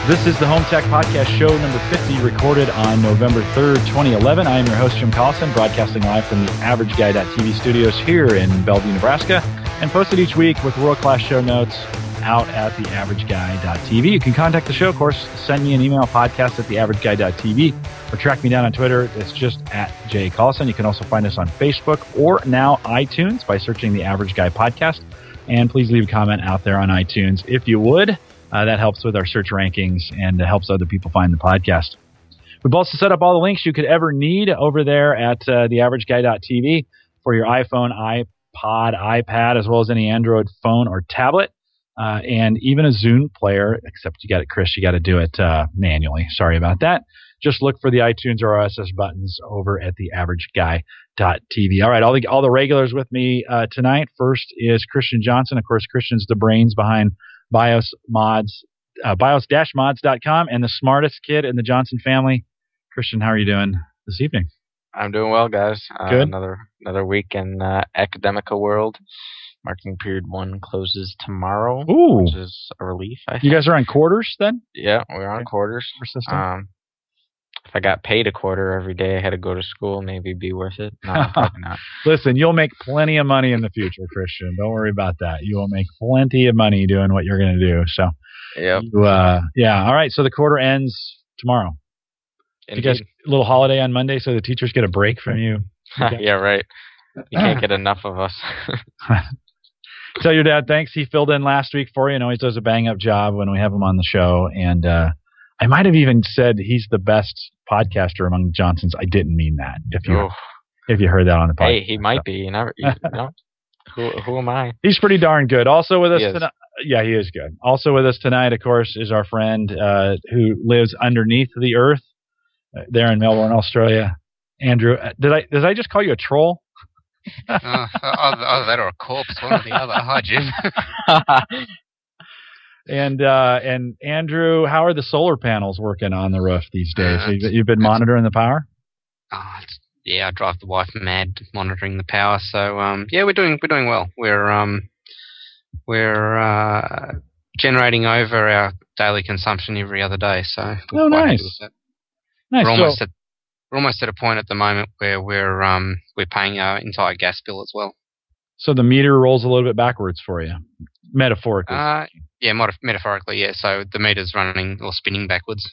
This is the Home Tech Podcast, show number 50, recorded on November 3rd, 2011. I am your host, Jim Collison, broadcasting live from the AverageGuy.tv studios here in Bellevue, Nebraska, and posted each week with world-class show notes out at the AverageGuy.tv. You can contact the show, of course, send me an email, podcast at the AverageGuy.tv, or track me down on Twitter. It's just at J. Collison. You can also find us on Facebook or now iTunes by searching the Average Guy Podcast. And please leave a comment out there on iTunes if you would. That helps with our search rankings and helps other people find the podcast. We've also set up all the links you could ever need over there at theaverageguy.tv for your iPhone, iPod, iPad, as well as any Android phone or tablet, and even a Zune player, except you got it, Chris, you got to do it manually. Sorry about that. Just look for the iTunes or RSS buttons over at theaverageguy.tv. All right, all the regulars with me tonight. First is Christian Johnson. Of course, Christian's the brains behind bios-mods.com and the smartest kid in the Johnson family. Christian, how are you doing this evening? I'm doing well, guys. Good. Another week in academica world. Marking period 1 closes tomorrow, Ooh. Which is a relief, I think. You guys are on quarters then? Yeah, we're on quarters. If I got paid a quarter every day I had to go to school, maybe it'd be worth it. No, probably not. Listen, you'll make plenty of money in the future, Christian. Don't worry about that. You will make plenty of money doing what you're going to do. So, yep. Yeah. All right. So the quarter ends tomorrow. You guys, a little holiday on Monday, so the teachers get a break from you. Yeah, right. You can't get enough of us. Tell your dad thanks. He filled in last week for you and always does a bang-up job when we have him on the show. And I might have even said he's the best podcaster among the Johnsons. I didn't mean that. If you heard that on the podcast. Hey, he might be. You know. Who am I? He's pretty darn good. Also with us tonight. Yeah, he is good. Also with us tonight, of course, is our friend who lives underneath the earth there in Melbourne, Australia. Andrew, did I just call you a troll? Either that or a corpse, one or the other. Hi, Jim. And Andrew, how are the solar panels working on the roof these days? You've been monitoring the power? Yeah, I drive the wife mad monitoring the power. So we're doing well. We're generating over our daily consumption every other day. So we're quite happy with that. Nice. We're almost at a point at the moment where we're paying our entire gas bill as well. So the meter rolls a little bit backwards for you, metaphorically. Metaphorically, yeah. So the meter's running or spinning backwards.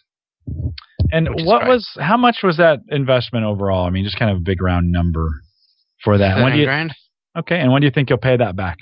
And how much was that investment overall? I mean, just kind of a big round number for that. $13,000. Okay, and when do you think you'll pay that back?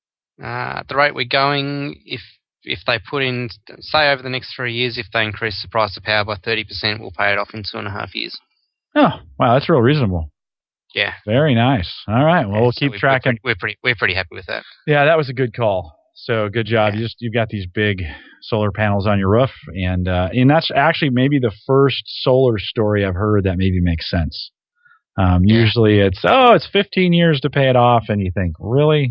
At the rate we're going, if they put in, say over the next 3 years, if they increase the price of power by 30%, we'll pay it off in 2.5 years. Oh, wow, that's real reasonable. Yeah. Very nice. All right. Well, we'll keep tracking. We're pretty happy with that. Yeah, that was a good call. So good job. Yeah. You've got these big solar panels on your roof, and that's actually maybe the first solar story I've heard that maybe makes sense. Usually it's 15 years to pay it off, and you think, really?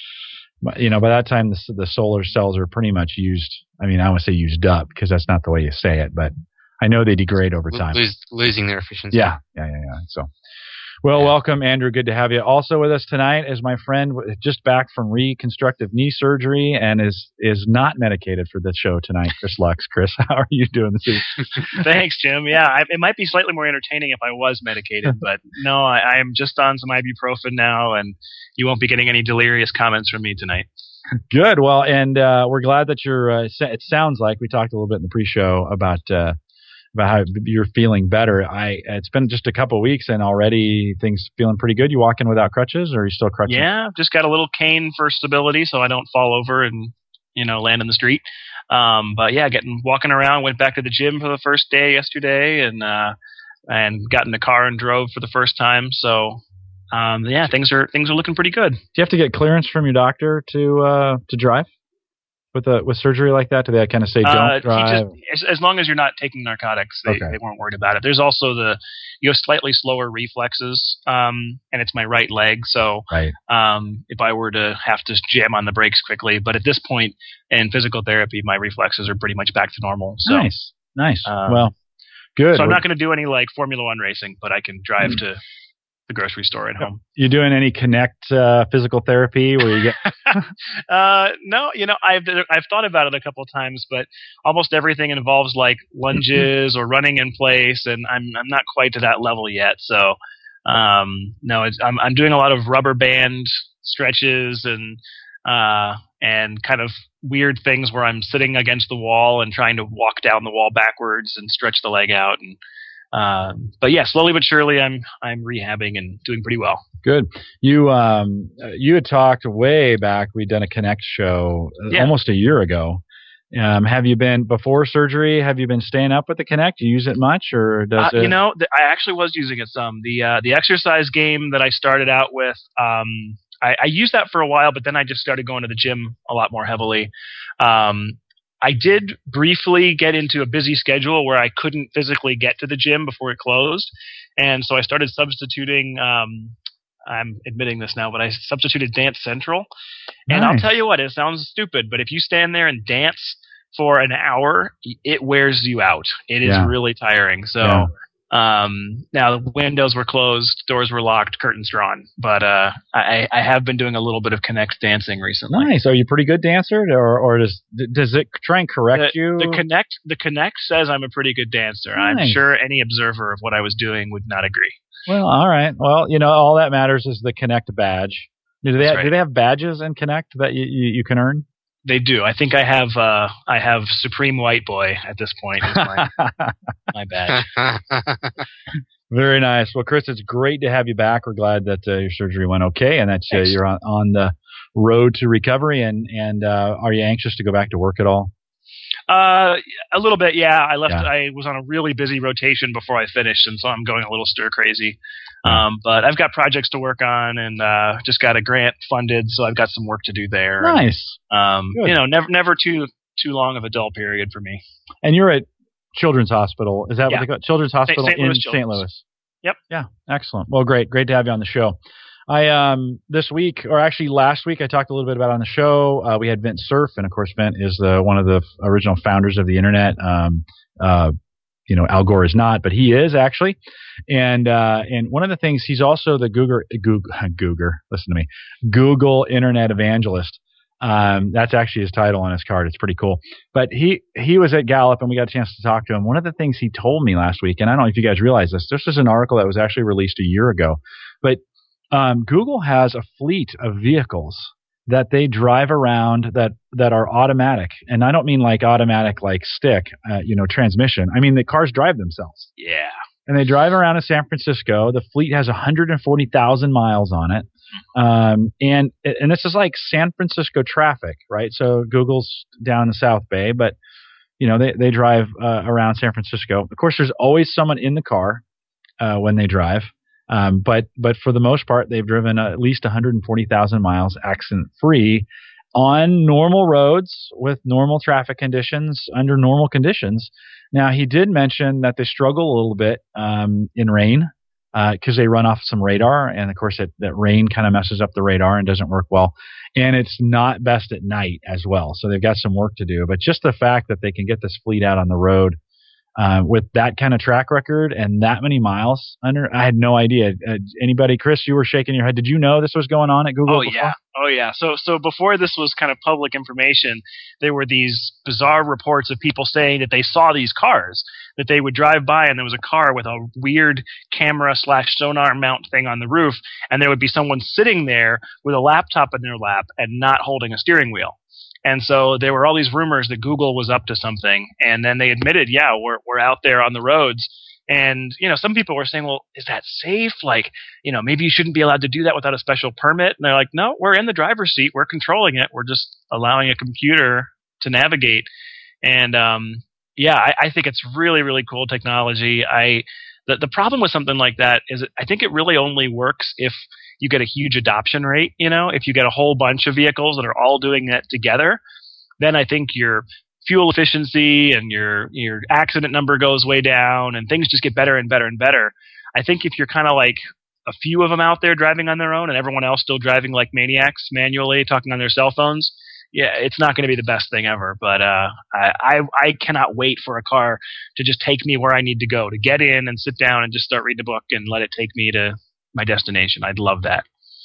You know, by that time the solar cells are pretty much used. I mean, I don't want to say used up because that's not the way you say it, but I know they degrade over time. Losing their efficiency. Yeah. So. Well, welcome, Andrew. Good to have you. Also with us tonight is my friend, just back from reconstructive knee surgery and is not medicated for the show tonight, Chris Lux. Chris, how are you doing this evening? Thanks, Jim. Yeah, it might be slightly more entertaining if I was medicated, but no, I am just on some ibuprofen now, and you won't be getting any delirious comments from me tonight. Good. Well, and we're glad that you're. It sounds like we talked a little bit in the pre-show about how you're feeling better. It's been just a couple of weeks and already things feeling pretty good. You walking without crutches, or are you still crutching? Yeah, just got a little cane for stability so I don't fall over and land in the street. But yeah, walking around. Went back to the gym for the first day yesterday, and got in the car and drove for the first time. So things are looking pretty good. Do you have to get clearance from your doctor to drive? With surgery like that, do they kind of say don't drive? As long as you're not taking narcotics, they weren't worried about it. There's also you have slightly slower reflexes, and it's my right leg, so if I were to have to jam on the brakes quickly, but at this point in physical therapy, my reflexes are pretty much back to normal. So, nice. Well, good. So I'm not going to do any like Formula One racing, but I can drive to the grocery store at home. You doing any Kinect physical therapy where you get? No, I've thought about it a couple of times, but almost everything involves like lunges or running in place, and I'm not quite to that level yet. So no, I'm doing a lot of rubber band stretches and kind of weird things where I'm sitting against the wall and trying to walk down the wall backwards and stretch the leg out. And but yeah, slowly but surely, I'm rehabbing and doing pretty well. Good. You had talked way back. We'd done a Kinect show almost a year ago. Have you been before surgery? Have you been staying up with the Kinect? Do you use it much, or does it? I actually was using it some. The exercise game that I started out with. I used that for a while, but then I just started going to the gym a lot more heavily. I did briefly get into a busy schedule where I couldn't physically get to the gym before it closed. And so I started substituting, I'm admitting this now, but I substituted Dance Central. And I'll tell you what, it sounds stupid, but if you stand there and dance for an hour, it wears you out. It is really tiring. So now the windows were closed, doors were locked, curtains drawn. But I have been doing a little bit of Kinect dancing recently. Nice. Are you a pretty good dancer, or does it try and correct you? The Kinect says I'm a pretty good dancer. Nice. I'm sure any observer of what I was doing would not agree. Well, all right. Well, all that matters is the Kinect badge. Do they have badges in Kinect that you can earn? They do. I think I have Supreme White Boy at this point. Is my badge. Very nice. Well, Chris, it's great to have you back. We're glad that your surgery went okay and that you're on the road to recovery. And are you anxious to go back to work at all? A little bit, yeah. I left. Yeah. I was on a really busy rotation before I finished, and so I'm going a little stir crazy. But I've got projects to work on, and just got a grant funded, so I've got some work to do there. Nice. And, never too long of a dull period for me. And you're at Children's Hospital. Is that what they call it? Children's Hospital in St. Louis. Yep. Yeah. Excellent. Well, great to have you on the show. This week, or actually last week, I talked a little bit about on the show. We had Vint Cerf, and of course, Vint is one of the original founders of the internet. Al Gore is not, but he is actually. And one of the things, he's also the Google Internet Evangelist. That's actually his title on his card. It's pretty cool. But he was at Gallup, and we got a chance to talk to him. One of the things he told me last week, and I don't know if you guys realize this. This is an article that was actually released a year ago, but Google has a fleet of vehicles that they drive around that are automatic. And I don't mean like automatic like stick, transmission. I mean the cars drive themselves. Yeah. And they drive around in San Francisco. The fleet has 140,000 miles on it. And this is like San Francisco traffic, right? So Google's down in the South Bay, but they drive around San Francisco. Of course, there's always someone in the car when they drive. But for the most part, they've driven at least 140,000 miles accident-free on normal roads with normal traffic conditions under normal conditions. Now, he did mention that they struggle a little bit in rain because they run off some radar, and of course that rain kind of messes up the radar and doesn't work well. And it's not best at night as well, so they've got some work to do. But just the fact that they can get this fleet out on the road with that kind of track record and that many miles under, I had no idea. Anybody, Chris, you were shaking your head. Did you know this was going on at Google? Oh yeah. So before this was kind of public information, there were these bizarre reports of people saying that they saw these cars, that they would drive by and there was a car with a weird camera / sonar mount thing on the roof, and there would be someone sitting there with a laptop in their lap and not holding a steering wheel. And so there were all these rumors that Google was up to something, and then they admitted, we're out there on the roads. And, some people were saying, well, is that safe? Like, maybe you shouldn't be allowed to do that without a special permit. And they're like, no, we're in the driver's seat. We're controlling it. We're just allowing a computer to navigate. And, I think it's really, really cool technology. The problem with something like that is I think it really only works if you get a huge adoption rate. If you get a whole bunch of vehicles that are all doing that together, then I think your fuel efficiency and your accident number goes way down and things just get better and better and better. I think if you're kind of like a few of them out there driving on their own and everyone else still driving like maniacs manually, talking on their cell phones, it's not going to be the best thing ever. But I cannot wait for a car to just take me where I need to go, to get in and sit down and just start reading a book and let it take me to my destination. I'd love that.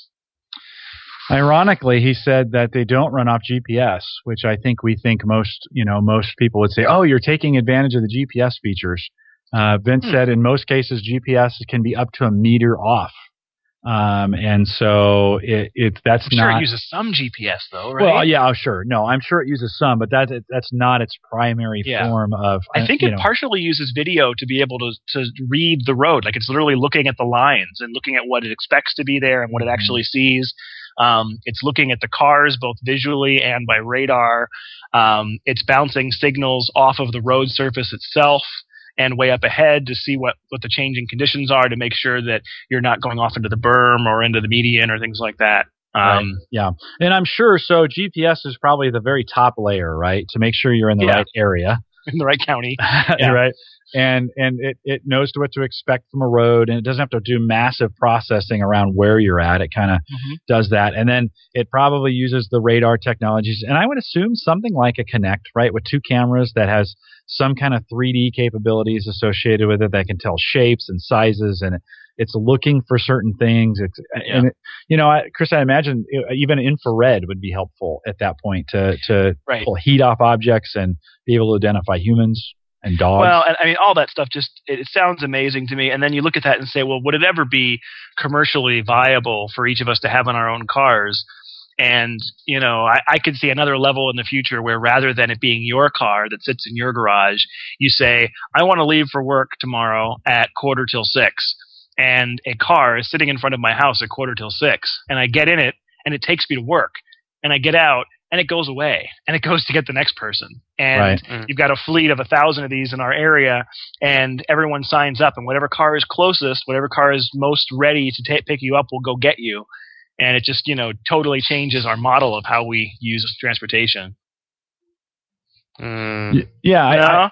Ironically, he said that they don't run off GPS, which I think most people would say, oh, you're taking advantage of the GPS features. Vince said in most cases, GPS can be up to a meter off. And so that's I'm not. Sure, it uses some GPS though, right? Well, yeah, sure. No, I'm sure it uses some, but that's not its primary form of. I think it partially uses video to be able to read the road. Like it's literally looking at the lines and looking at what it expects to be there and what it actually sees. It's looking at the cars both visually and by radar. It's bouncing signals off of the road surface itself and way up ahead to see what the changing conditions are to make sure that you're not going off into the berm or into the median or things like that. Right. Yeah. And I'm sure, so GPS is probably the very top layer, right? To make sure you're in the right area. In the right county. Right. And it knows what to expect from a road, and it doesn't have to do massive processing around where you're at. It kind of does that. And then it probably uses the radar technologies. And I would assume something like a Kinect, right, with 2 cameras that has some kind of 3D capabilities associated with it that can tell shapes and sizes, and it's looking for certain things. Chris, I imagine even infrared would be helpful at that point to pull heat off objects and be able to identify humans and dogs. Well, and I mean, all that stuff it sounds amazing to me. And then you look at that and say, well, would it ever be commercially viable for each of us to have in our own cars? And, I could see another level in the future where rather than it being your car that sits in your garage, you say, I want to leave for work tomorrow at 6:45. And a car is sitting in front of my house at 6:45. And I get in it and it takes me to work. And I get out and it goes away and it goes to get the next person. And you've got a fleet of 1,000 of these in our area, and everyone signs up, and whatever car is closest, whatever car is most ready to pick you up will go get you. And it just, totally changes our model of how we use transportation. Yeah.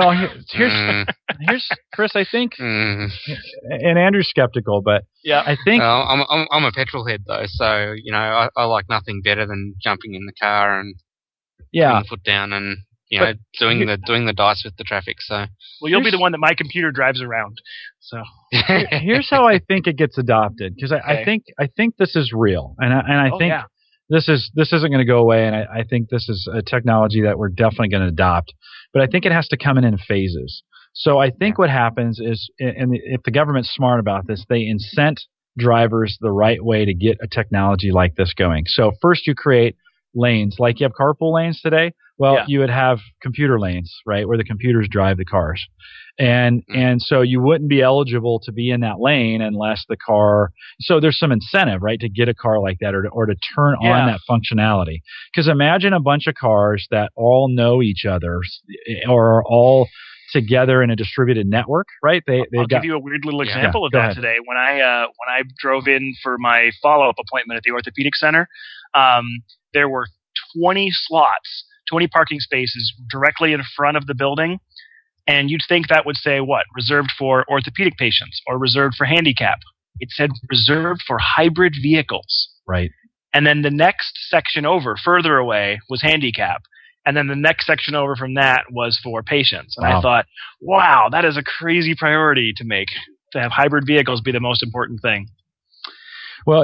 Here's Chris. I think, and Andrew's skeptical, but I think I'm a petrol head though, so I like nothing better than jumping in the car and putting the foot down and doing the dice with the traffic. So you'll be the one that my computer drives around. So here's how I think it gets adopted, because I think this is real, and I think. This isn't going to go away, and I think this is a technology that we're definitely going to adopt. But I think it has to come in phases. So I think what happens is, and if the government's smart about this, they incent drivers the right way to get a technology like this going. So first you create lanes, like you have carpool lanes today. Well, you would have computer lanes, right, where the computers drive the cars. And so you wouldn't be eligible to be in that lane unless the car. So there's some incentive, right, to get a car like that or to turn on that functionality. Because imagine a bunch of cars that all know each other or are all together in a distributed network, right? I'll give you a weird little example of that today. When I drove in for my follow-up appointment at the orthopedic center, there were 20 slots, 20 parking spaces directly in front of the building. And you'd think that would say what? Reserved for orthopedic patients or reserved for handicap. It said reserved for hybrid vehicles. Right. And then the next section over, further away, was handicap. And then the next section over from that was for patients. And I thought, wow, that is a crazy priority to make, to have hybrid vehicles be the most important thing. Well,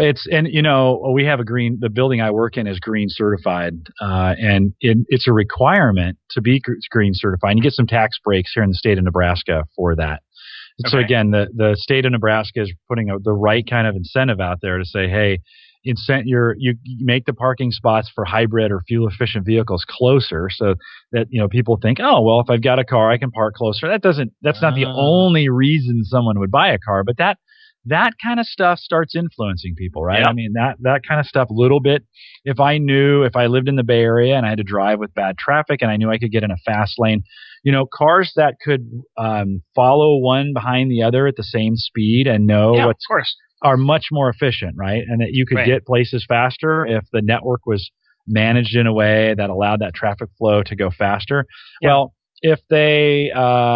we have the building I work in is green certified, and it's a requirement to be green certified. And you get some tax breaks here in the state of Nebraska for that. Okay. So again, the state of Nebraska is putting the right kind of incentive out there to say, hey, you make the parking spots for hybrid or fuel efficient vehicles closer, so that people think, oh well, if I've got a car, I can park closer. That's not the only reason someone would buy a car, but that kind of stuff starts influencing people, right? Yep. I mean, that kind of stuff a little bit. If I lived in the Bay Area and I had to drive with bad traffic and I knew I could get in a fast lane, cars that could follow one behind the other at the same speed and know of course, are much more efficient, right? And that you could get places faster if the network was managed in a way that allowed that traffic flow to go faster. Yeah. Well, if they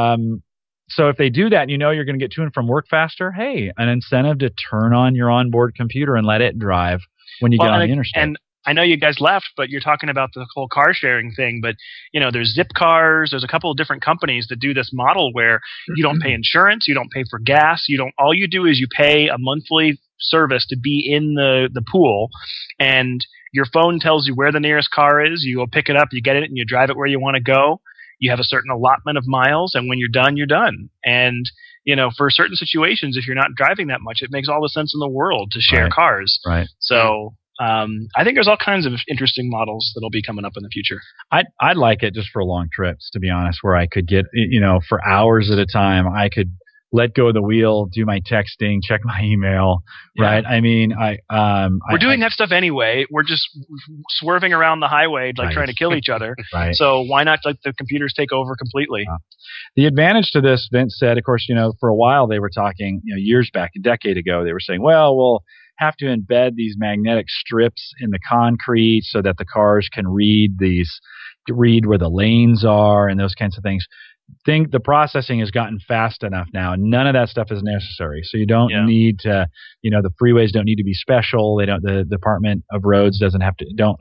do that, you're going to get to and from work faster. Hey, an incentive to turn on your onboard computer and let it drive when you get on the interstate. And I know you guys left, but you're talking about the whole car sharing thing. But, there's Zipcars. There's a couple of different companies that do this model where you don't pay insurance. You don't pay for gas. All you do is you pay a monthly service to be in the pool, and your phone tells you where the nearest car is. You go pick it up, you get it, and you drive it where you want to go. You have a certain allotment of miles, and when you're done, you're done. And for certain situations, if you're not driving that much, it makes all the sense in the world to share cars. Right. So I think there's all kinds of interesting models that'll be coming up in the future. I'd like it just for long trips, to be honest, where I could get, for hours at a time, I could let go of the wheel, do my texting, check my email, right? I mean, we're doing that stuff anyway. We're just swerving around the highway, trying to kill each other. Right. So why not let the computers take over completely? The advantage to this, Vince said, of course, for a while they were talking, years back, a decade ago, they were saying, well, we'll have to embed these magnetic strips in the concrete so that the cars can read where the lanes are and those kinds of things. The processing has gotten fast enough now. None of that stuff is necessary. So you don't need to, the freeways don't need to be special. The Department of Roads does not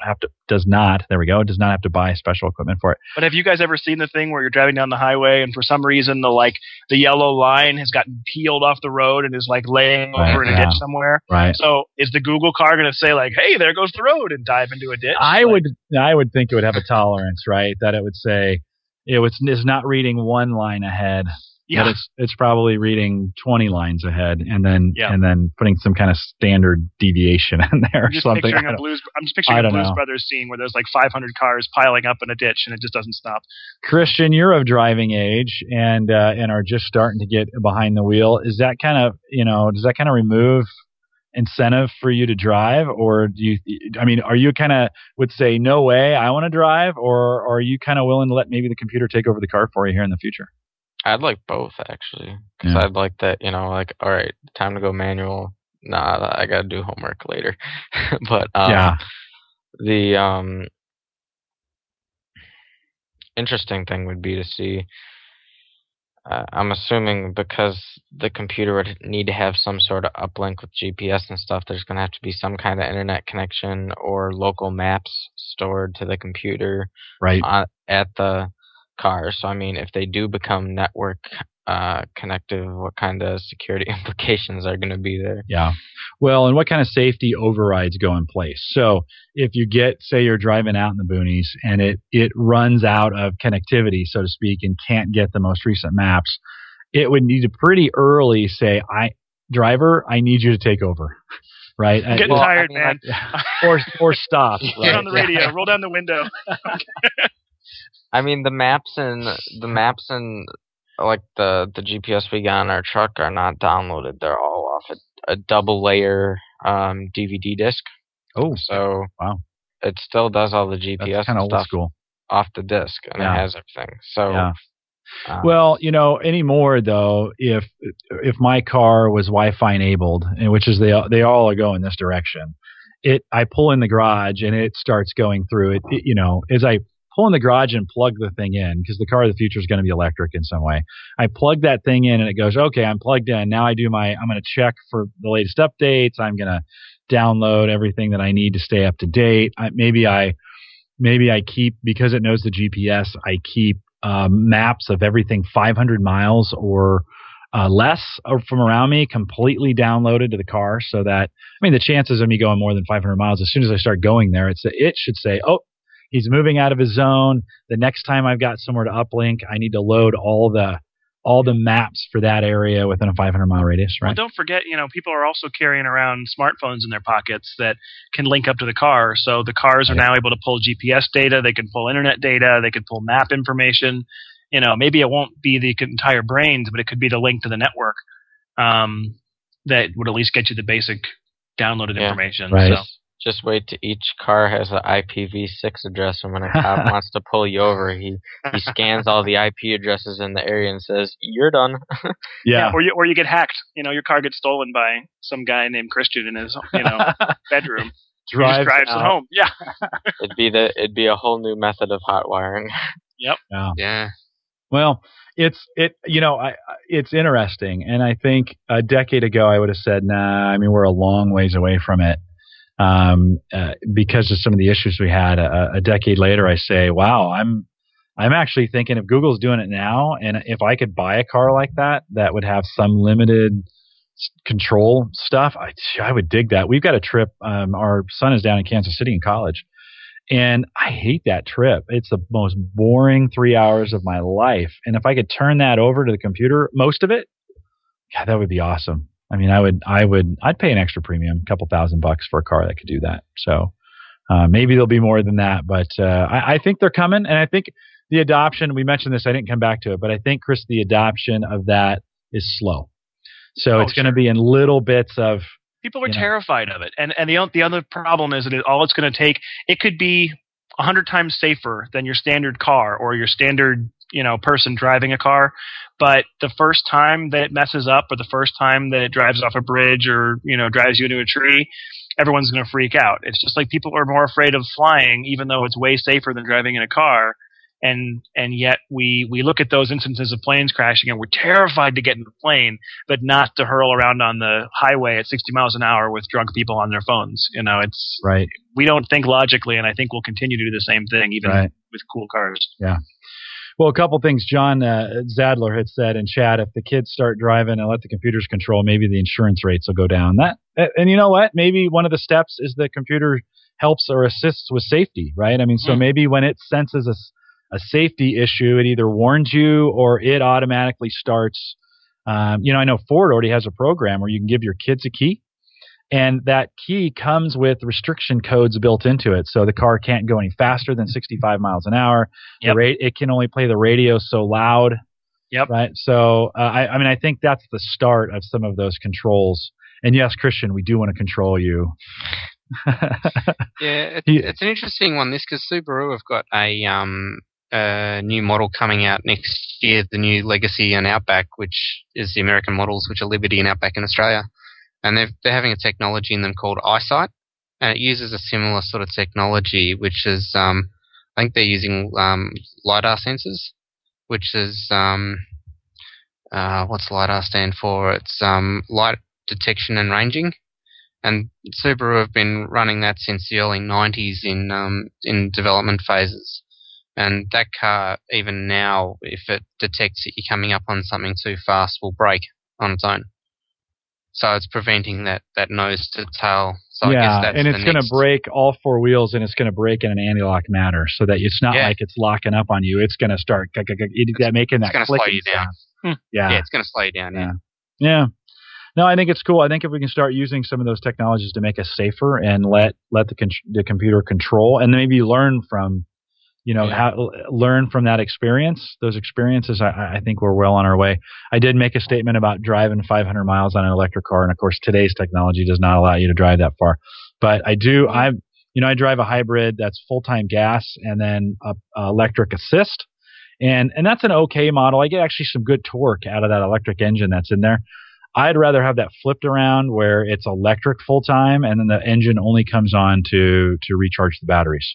have to buy special equipment for it. But have you guys ever seen the thing where you're driving down the highway and for some reason the yellow line has gotten peeled off the road and is laying over in a ditch somewhere? Right. So is the Google car going to say hey, there goes the road and dive into a ditch? I would think it would have a tolerance, right? That it would say, it's not reading one line ahead, but it's probably reading 20 lines ahead, and then putting some kind of standard deviation in there or something. I'm just picturing a Blues Brothers scene where there's 500 cars piling up in a ditch and it just doesn't stop. Christian, you're of driving age and are just starting to get behind the wheel. Is that kind of does that kind of remove incentive for you to drive, or are you kind of would say no way I want to drive, or are you kind of willing to let maybe the computer take over the car for you here in the future? I'd like both, actually, because I'd like that, all right, time to go manual. Nah, I gotta do homework later. But the interesting thing would be to see. I'm assuming because the computer would need to have some sort of uplink with GPS and stuff, there's going to have to be some kind of internet connection or local maps stored to the computer at the car. So, if they do become network connective, what kind of security implications are going to be there? Yeah. Well, and what kind of safety overrides go in place? So if you say you're driving out in the boonies and it runs out of connectivity, so to speak, and can't get the most recent maps, it would need to pretty early say, driver, I need you to take over. Right? I'm getting tired, man. Or stop. Turn on the radio, roll down the window. The maps and the GPS we got in our truck are not downloaded. They're all off a double layer DVD disc. Oh, so wow! It still does all the GPS stuff old school off the disc, and it has everything. So, well, anymore though, if my car was Wi-Fi enabled, and which is they all are going this direction, I pull in the garage and it starts going through it. As I pull in the garage and plug the thing in, because the car of the future is going to be electric in some way. I plug that thing in and it goes, okay, I'm plugged in. Now I'm going to check for the latest updates. I'm going to download everything that I need to stay up to date. Maybe I keep, because it knows the GPS, I keep maps of everything 500 miles or less from around me completely downloaded to the car, so that, the chances of me going more than 500 miles, as soon as I start going there, it should say, oh, he's moving out of his zone. The next time I've got somewhere to uplink, I need to load all the maps for that area within a 500-mile radius, right? Well, don't forget, people are also carrying around smartphones in their pockets that can link up to the car. So the cars are now able to pull GPS data. They can pull internet data. They can pull map information. Maybe it won't be the entire brains, but it could be the link to the network that would at least get you the basic downloaded information. Right. So. Just wait till each car has an IPv6 address, and when a cop wants to pull you over, he scans all the IP addresses in the area and says, "You're done." Yeah. Or you get hacked. Your car gets stolen by some guy named Christian in his bedroom. Drives it home. Yeah. It'd be a whole new method of hot wiring. Yep. Yeah. Well, it's interesting, and I think a decade ago I would have said, nah. We're a long ways away from it. Because of some of the issues we had. A decade later, I say, wow, I'm actually thinking if Google's doing it now, and if I could buy a car like that would have some limited control stuff, I would dig that. We've got a trip. Our son is down in Kansas City in college, and I hate that trip. It's the most boring 3 hours of my life. And if I could turn that over to the computer, most of it, God, that would be awesome. I mean, I'd pay an extra premium, a couple $1,000 for a car that could do that. So maybe there'll be more than that, but I think they're coming. And I think the adoption, we mentioned this, I didn't come back to it, but I think, Chris, the adoption of that is slow. So it's going to be in little bits of. People are terrified of it. And the other problem is that all it's going to take, it could be 100 times safer than your standard car or your standard, person driving a car. But the first time that it messes up, or the first time that it drives off a bridge, or, drives you into a tree, everyone's going to freak out. It's just like people are more afraid of flying, even though it's way safer than driving in a car. And yet we look at those instances of planes crashing and we're terrified to get in the plane, but not to hurl around on the highway at 60 miles an hour with drunk people on their phones. It's right. We don't think logically, and I think we'll continue to do the same thing, even with cool cars. Yeah. Well, a couple things John Zadler had said in chat: if the kids start driving and let the computers control, maybe the insurance rates will go down. And you know what? Maybe one of the steps is the computer helps or assists with safety, right? I mean, so maybe when it senses a safety issue, it either warns you or it automatically starts. I know Ford already has a program where you can give your kids a key, and that key comes with restriction codes built into it. So the car can't go any faster than 65 miles an hour. Yep. It can only play the radio so loud. Yep. Right. So, I think that's the start of some of those controls. And yes, Christian, we do want to control you. Yeah, it's an interesting one, this, because Subaru have got a new model coming out next year, the new Legacy and Outback, which is the American models, which are Liberty and Outback in Australia. And they're having a technology in them called EyeSight, and it uses a similar sort of technology, which is, I think they're using LiDAR sensors, which is, what's LiDAR stand for? It's light detection and ranging. And Subaru have been running that since the early 90s in development phases. And that car, even now, if it detects that you're coming up on something too fast, will brake on its own. So it's preventing that nose to tail. So I guess that's and it's going to brake all four wheels, and it's going to brake in an anti-lock manner, so that it's not like it's locking up on you. It's going to start making that clicking sound. Slow you down. Yeah, it's going to slow you down. Yeah. No, I think it's cool. I think if we can start using some of those technologies to make us safer and let the computer control, and maybe learn from, learn from that experience. Those experiences, I think we're well on our way. I did make a statement about driving 500 miles on an electric car, and of course today's technology does not allow you to drive that far. But I do. I drive a hybrid that's full-time gas and then electric assist, and that's an okay model. I get actually some good torque out of that electric engine that's in there. I'd rather have that flipped around where it's electric full time and then the engine only comes on to recharge the batteries.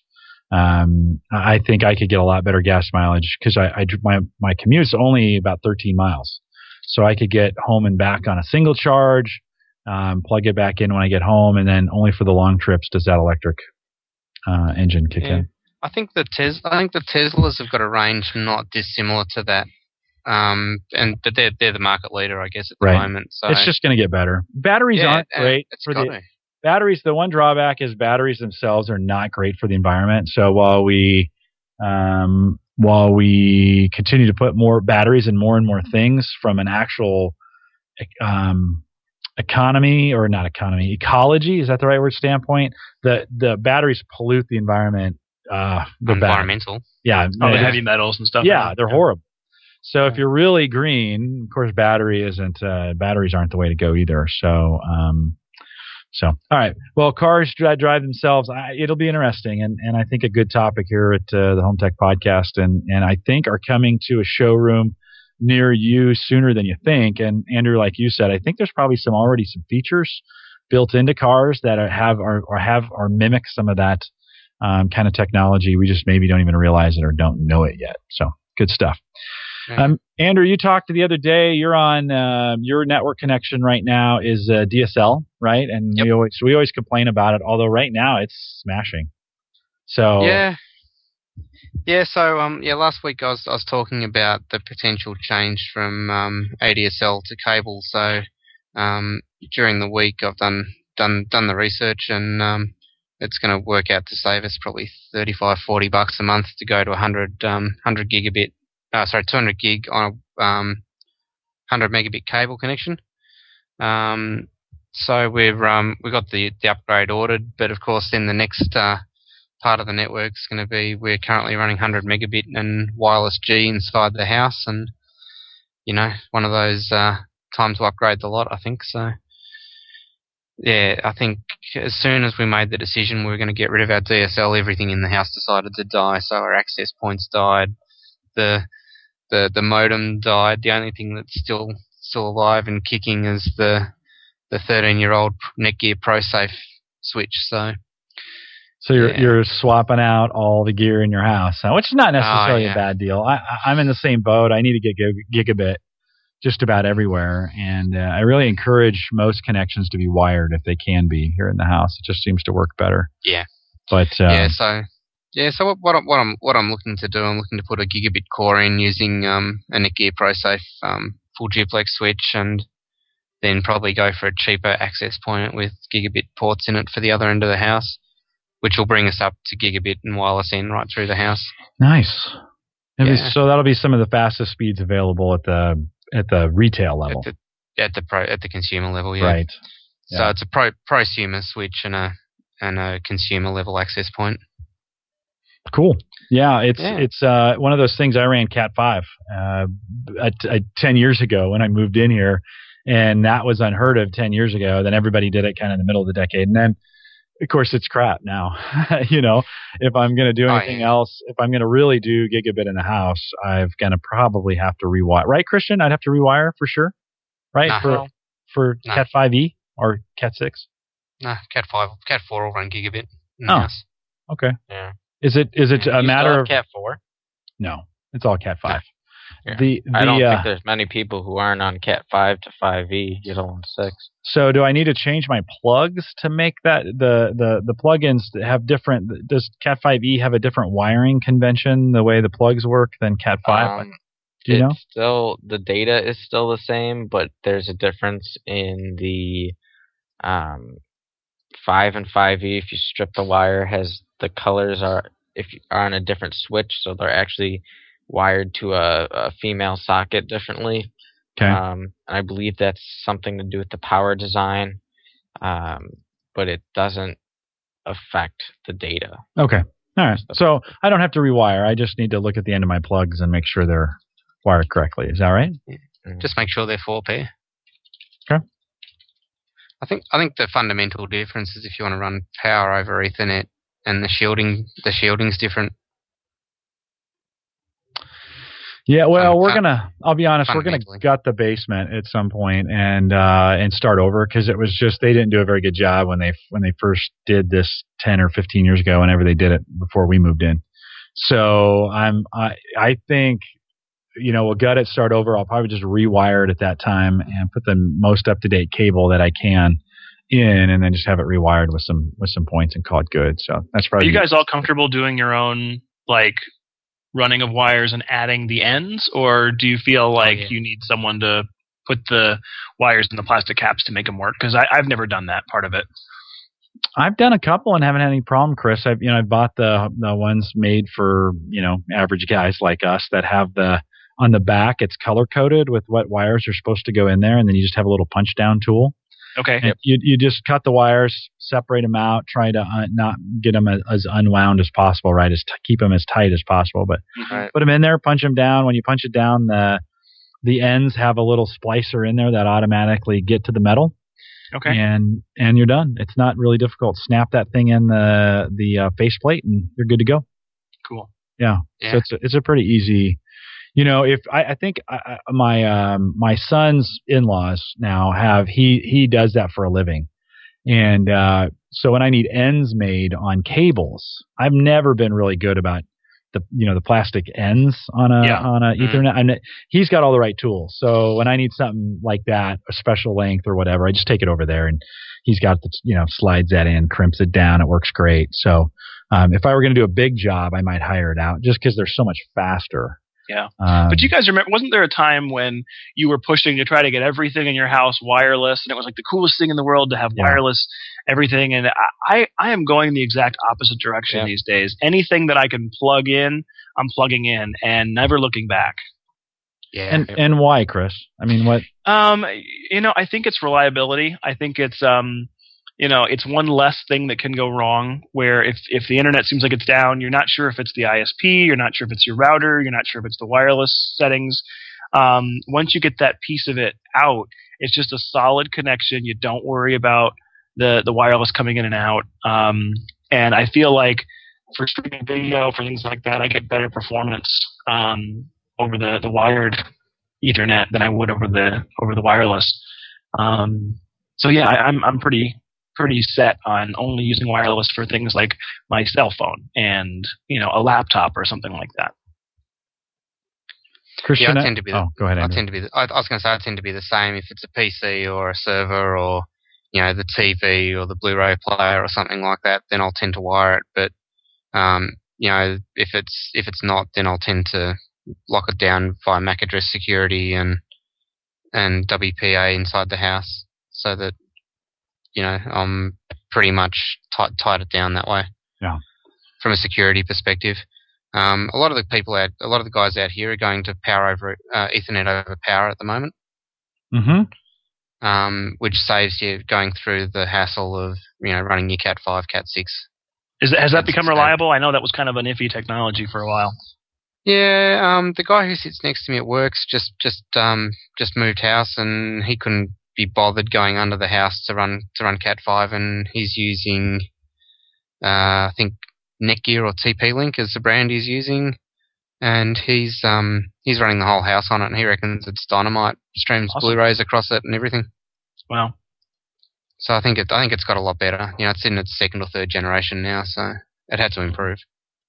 I think I could get a lot better gas mileage because my commute's only about 13 miles. So I could get home and back on a single charge, plug it back in when I get home, and then only for the long trips does that electric engine kick in. I think the Teslas have got a range not dissimilar to that. But they're the market leader, I guess, at the moment. So it's just going to get better. Batteries aren't great for the batteries. The one drawback is batteries themselves are not great for the environment. So while we continue to put more batteries in more and more things from an actual ecology, is that the right word, standpoint, the batteries pollute the environment. Environmental. Yeah. The heavy metals and stuff. Yeah, they're horrible. So if you're really green, of course, batteries aren't the way to go either. So all right. Well, cars drive themselves. It'll be interesting, and I think a good topic here at the Home Tech Podcast, and I think are coming to a showroom near you sooner than you think. And Andrew, like you said, I think there's probably some features built into cars that have or mimic some of that kind of technology. We just maybe don't even realize it or don't know it yet. So good stuff. Andrew, you talked the other day. You're on your network connection right now is DSL, right? And we always complain about it. Although right now it's smashing. So So last week I was talking about the potential change from ADSL to cable. So during the week I've done the research, and it's going to work out to save us probably $35-40 a month to go to 200 gig on a 100 megabit cable connection. So we got the upgrade ordered, but of course then the next part of the network is going to be, we're currently running 100 megabit and wireless G inside the house, and one of those time to upgrade the lot, I think. So yeah, I think as soon as we made the decision we were going to get rid of our DSL, everything in the house decided to die. So our access points died, the modem died. The only thing that's still alive and kicking is the 13-year-old Netgear ProSafe switch. So you're swapping out all the gear in your house, which is not necessarily a bad deal. I'm in the same boat. I need to get gigabit just about everywhere, and I really encourage most connections to be wired if they can be here in the house. It just seems to work better. Yeah. But So what I'm looking to do, I'm looking to put a gigabit core in using a Netgear ProSafe full duplex switch, and then probably go for a cheaper access point with gigabit ports in it for the other end of the house, which will bring us up to gigabit and wireless in right through the house. Nice. So that'll be some of the fastest speeds available at the retail level. At the consumer level, yeah. Right. So it's a prosumer switch and a consumer level access point. Cool. Yeah, it's one of those things. I ran Cat 5 10 years ago when I moved in here, and that was unheard of 10 years ago. Then everybody did it kind of in the middle of the decade, and then of course it's crap now. If I'm going to do anything else, if I'm going to really do gigabit in the house, I'm going to probably have to rewire. Right, Christian? I'd have to rewire for sure. Right? For Cat 5e or Cat 6? No, Cat 5. Cat 4 will run gigabit in the house. Okay. Yeah. Is it a matter of Cat 4? No, it's all Cat 5. Yeah. I don't think there's many people who aren't on Cat 5 to 5e, yet on 6. So do I need to change my plugs to make that the plugins have different? Does Cat 5e have a different wiring convention, the way the plugs work, than Cat 5? Do you know? Still, the data is still the same, but there's a difference in the 5 and 5e. If you strip the wire, the colors are on a different switch, so they're actually wired to a female socket differently. Okay. And I believe that's something to do with the power design, but it doesn't affect the data. Okay. All right. So I don't have to rewire. I just need to look at the end of my plugs and make sure they're wired correctly. Is that right? Mm-hmm. Just make sure they're 4-pair. Okay. I think the fundamental difference is if you want to run power over Ethernet, and the shielding's different. Yeah, well, I'll be honest, we're gonna gut the basement at some point and start over, because it was just, they didn't do a very good job when they first did this 10 or 15 years ago, whenever they did it before we moved in. So I think, we'll gut it, start over. I'll probably just rewire it at that time and put the most up-to-date cable that I can in, and then just have it rewired with some points and call it good. So that's probably. Are you guys all comfortable doing your own running of wires and adding the ends, or do you feel like you need someone to put the wires in the plastic caps to make them work? Because I've never done that part of it. I've done a couple and haven't had any problem, Chris. I've bought the ones made for average guys like us that have on the back, it's color coded with what wires are supposed to go in there, and then you just have a little punch down tool. Okay. And you just cut the wires, separate them out, try to not get them as unwound as possible, right? Keep them as tight as possible, but put them in there, punch them down. When you punch it down, the ends have a little splicer in there that automatically get to the metal. Okay. And you're done. It's not really difficult. Snap that thing in the faceplate, and you're good to go. Cool. Yeah. So it's a pretty easy. If I think my son's in-laws now he does that for a living, and so when I need ends made on cables, I've never been really good about the plastic ends on a Ethernet. He's got all the right tools, so when I need something like that, a special length or whatever, I just take it over there, and he's got slides that in, crimps it down, it works great. So if I were going to do a big job, I might hire it out just because they're so much faster. Yeah. But you guys remember, wasn't there a time when you were pushing to try to get everything in your house wireless, and it was like the coolest thing in the world to have wireless everything? And I am going the exact opposite direction these days. Anything that I can plug in, I'm plugging in and never looking back. Yeah. And why, Chris? I mean, what? I think it's reliability. I think it's it's one less thing that can go wrong, where if the internet seems like it's down, you're not sure if it's the ISP, you're not sure if it's your router, you're not sure if it's the wireless settings. Once you get that piece of it out, it's just a solid connection. You don't worry about the wireless coming in and out. And I feel like for streaming video, for things like that, I get better performance over the wired Ethernet than I would over the wireless. So yeah, I'm pretty set on only using wireless for things like my cell phone and a laptop or something like that. Christian, I tend to be. Go ahead. I tend to be. I was going to say I tend to be the same. If it's a PC or a server or the TV or the Blu-ray player or something like that, then I'll tend to wire it. But if it's not, then I'll tend to lock it down via MAC address security and WPA inside the house, so that I'm pretty much tied it down that way. Yeah. From a security perspective, a lot of the guys out here are going to power over Ethernet over power at the moment. Mm-hmm. Which saves you going through the hassle of running your Cat 5, Cat 6. Has that become reliable? I know that was kind of an iffy technology for a while. Yeah, the guy who sits next to me at work's just moved house, and he couldn't be bothered going under the house to run Cat 5, and he's using I think Netgear or TP-Link is the brand he's using, and he's running the whole house on it, and he reckons it's dynamite. Streams awesome. Blu-rays across it and everything. Wow. So I think it's got a lot better. It's in its second or third generation now, so it had to improve.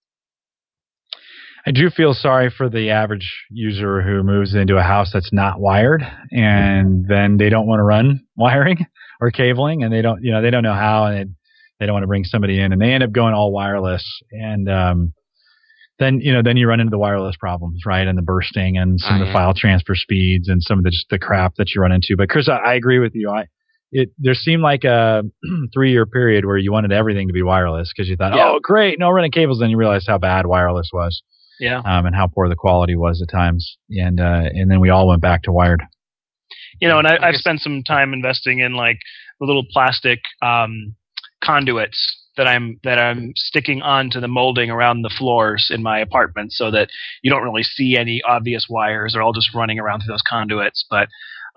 I do feel sorry for the average user who moves into a house that's not wired, and then they don't want to run wiring or cabling, and they don't know how, and they don't want to bring somebody in, and they end up going all wireless, and then you run into the wireless problems, right, and the bursting and some of the file transfer speeds and some of the crap that you run into. But Chris, I agree with you. There seemed like a 3-year period where you wanted everything to be wireless because you thought, oh great, no running cables. Then you realized how bad wireless was. Yeah. And how poor the quality was at times, and then we all went back to wired. And I've spent some time investing in like the little plastic conduits that I'm sticking onto the molding around the floors in my apartment, so that you don't really see any obvious wires. They're all just running around through those conduits. But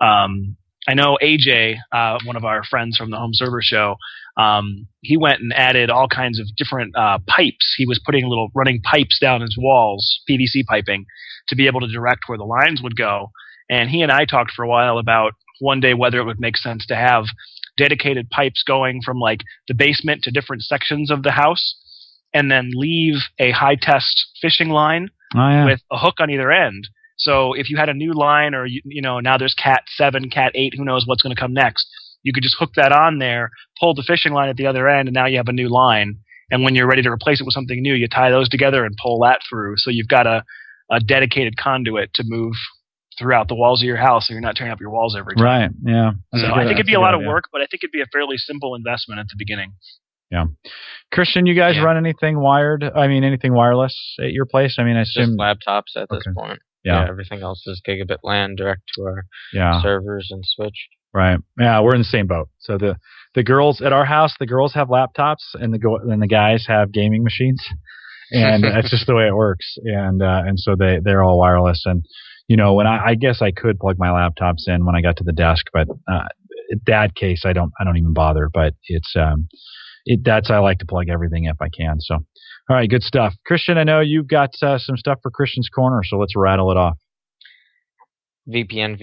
I know AJ, one of our friends from the Home Server Show, he went and added all kinds of different pipes. He was putting little running pipes down his walls, PVC piping, to be able to direct where the lines would go. And he and I talked for a while about one day whether it would make sense to have dedicated pipes going from like the basement to different sections of the house, and then leave a high test fishing line with a hook on either end. So if you had a new line, or now there's Cat 7, Cat 8, who knows what's going to come next, you could just hook that on there, pull the fishing line at the other end, and now you have a new line. And when you're ready to replace it with something new, you tie those together and pull that through. So you've got a dedicated conduit to move throughout the walls of your house, so you're not tearing up your walls every time. Right, yeah. So I think it'd be a lot of work, but I think it'd be a fairly simple investment at the beginning. Yeah. Christian, you guys run anything wired? I mean, anything wireless at your place? I mean, I assume... Just laptops at this point. Yeah, everything else is gigabit LAN direct to our servers and switch. Right. Yeah, we're in the same boat. So the girls at our house, the girls have laptops, and the guys have gaming machines, and that's just the way it works. And so they're all wireless. And when I guess I could plug my laptops in when I got to the desk, but in that case I don't even bother. But I like to plug everything if I can. So. All right, good stuff. Christian, I know you've got some stuff for Christian's Corner, so let's rattle it off. VPN.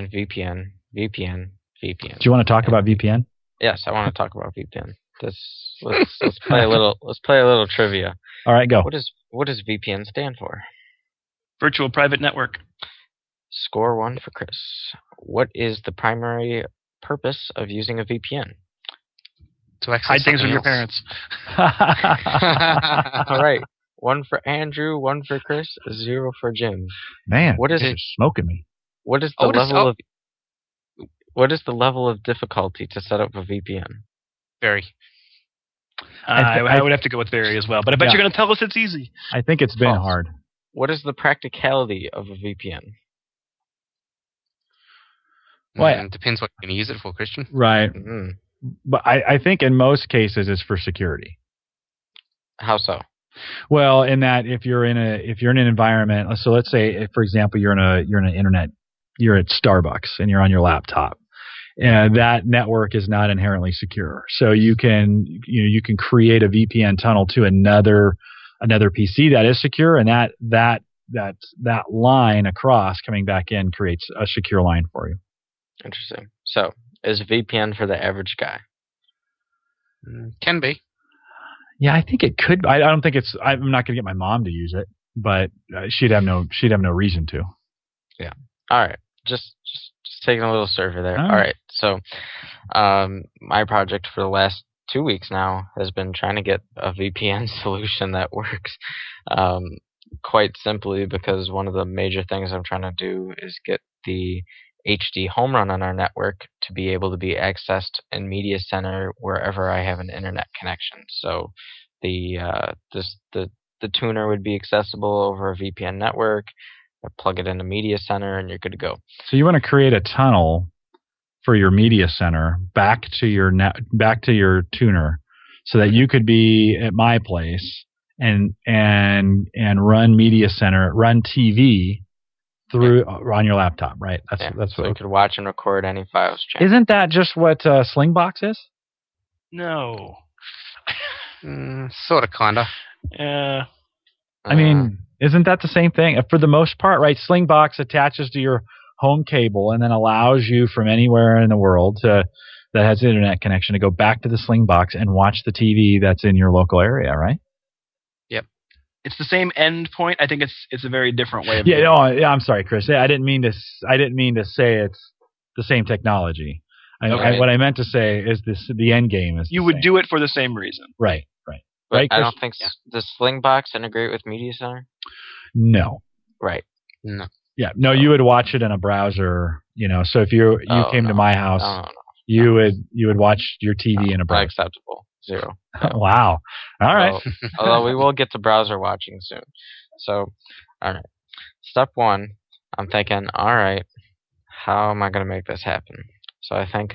Do you want to talk about VPN? Yes, I want to talk about VPN. Let's play a little trivia. All right, go. What does VPN stand for? Virtual Private Network. Score 1 for Chris. What is the primary purpose of using a VPN? To hide things from your parents. All right. 1 for Andrew, 1 for Chris, 0 for Jim. Man, what is it? Smoking me. What is the level of? What is the level of difficulty to set up a VPN? Very. I would have to go with very as well, but I bet you're going to tell us it's easy. I think it's been hard. What is the practicality of a VPN? Well, it depends what you're going to use it for, Christian. Right. Mm-hmm. But I think in most cases it's for security. How so? Well, in that if you're in an environment, so let's say, for example, you're at Starbucks and you're on your laptop, and that network is not inherently secure. So you can create a VPN tunnel to another PC that is secure, and that line across coming back in creates a secure line for you. Interesting. So, is VPN for the average guy? Can be. Yeah, I think it could. I don't think it's. I'm not going to get my mom to use it, but she'd have no reason to. Yeah. All right. Just taking a little survey there. All right. So, my project for the last 2 weeks now has been trying to get a VPN solution that works. Quite simply because one of the major things I'm trying to do is get the HD home run on our network to be able to be accessed in Media Center wherever I have an internet connection. So the tuner would be accessible over a VPN network. I plug it into Media Center and you're good to go. So you want to create a tunnel for your Media Center back to your tuner so that you could be at my place and run Media Center, run TV through on your laptop, right? That's so you could watch and record any files. Isn't that just what Slingbox is? No. Sort of, kinda. Yeah. I mean, isn't that the same thing? For the most part, right? Slingbox attaches to your home cable and then allows you from anywhere in the world that has an internet connection to go back to the Slingbox and watch the TV that's in your local area, right? It's the same end point. I think it's a very different way of doing it. I'm sorry, Chris. I didn't mean to say it's the same technology. What I meant to say is the end game is. You would do it for the same reason. Right. But right, I don't think does Slingbox integrate with Media Center? No. Right. No. Yeah. No, you would watch it in a browser. So if you came to my house, you would watch your TV in a browser. Unacceptable. 0. Wow. All right. Although we will get to browser watching soon. So, all right. Step 1, I'm thinking, all right, how am I going to make this happen? So I think,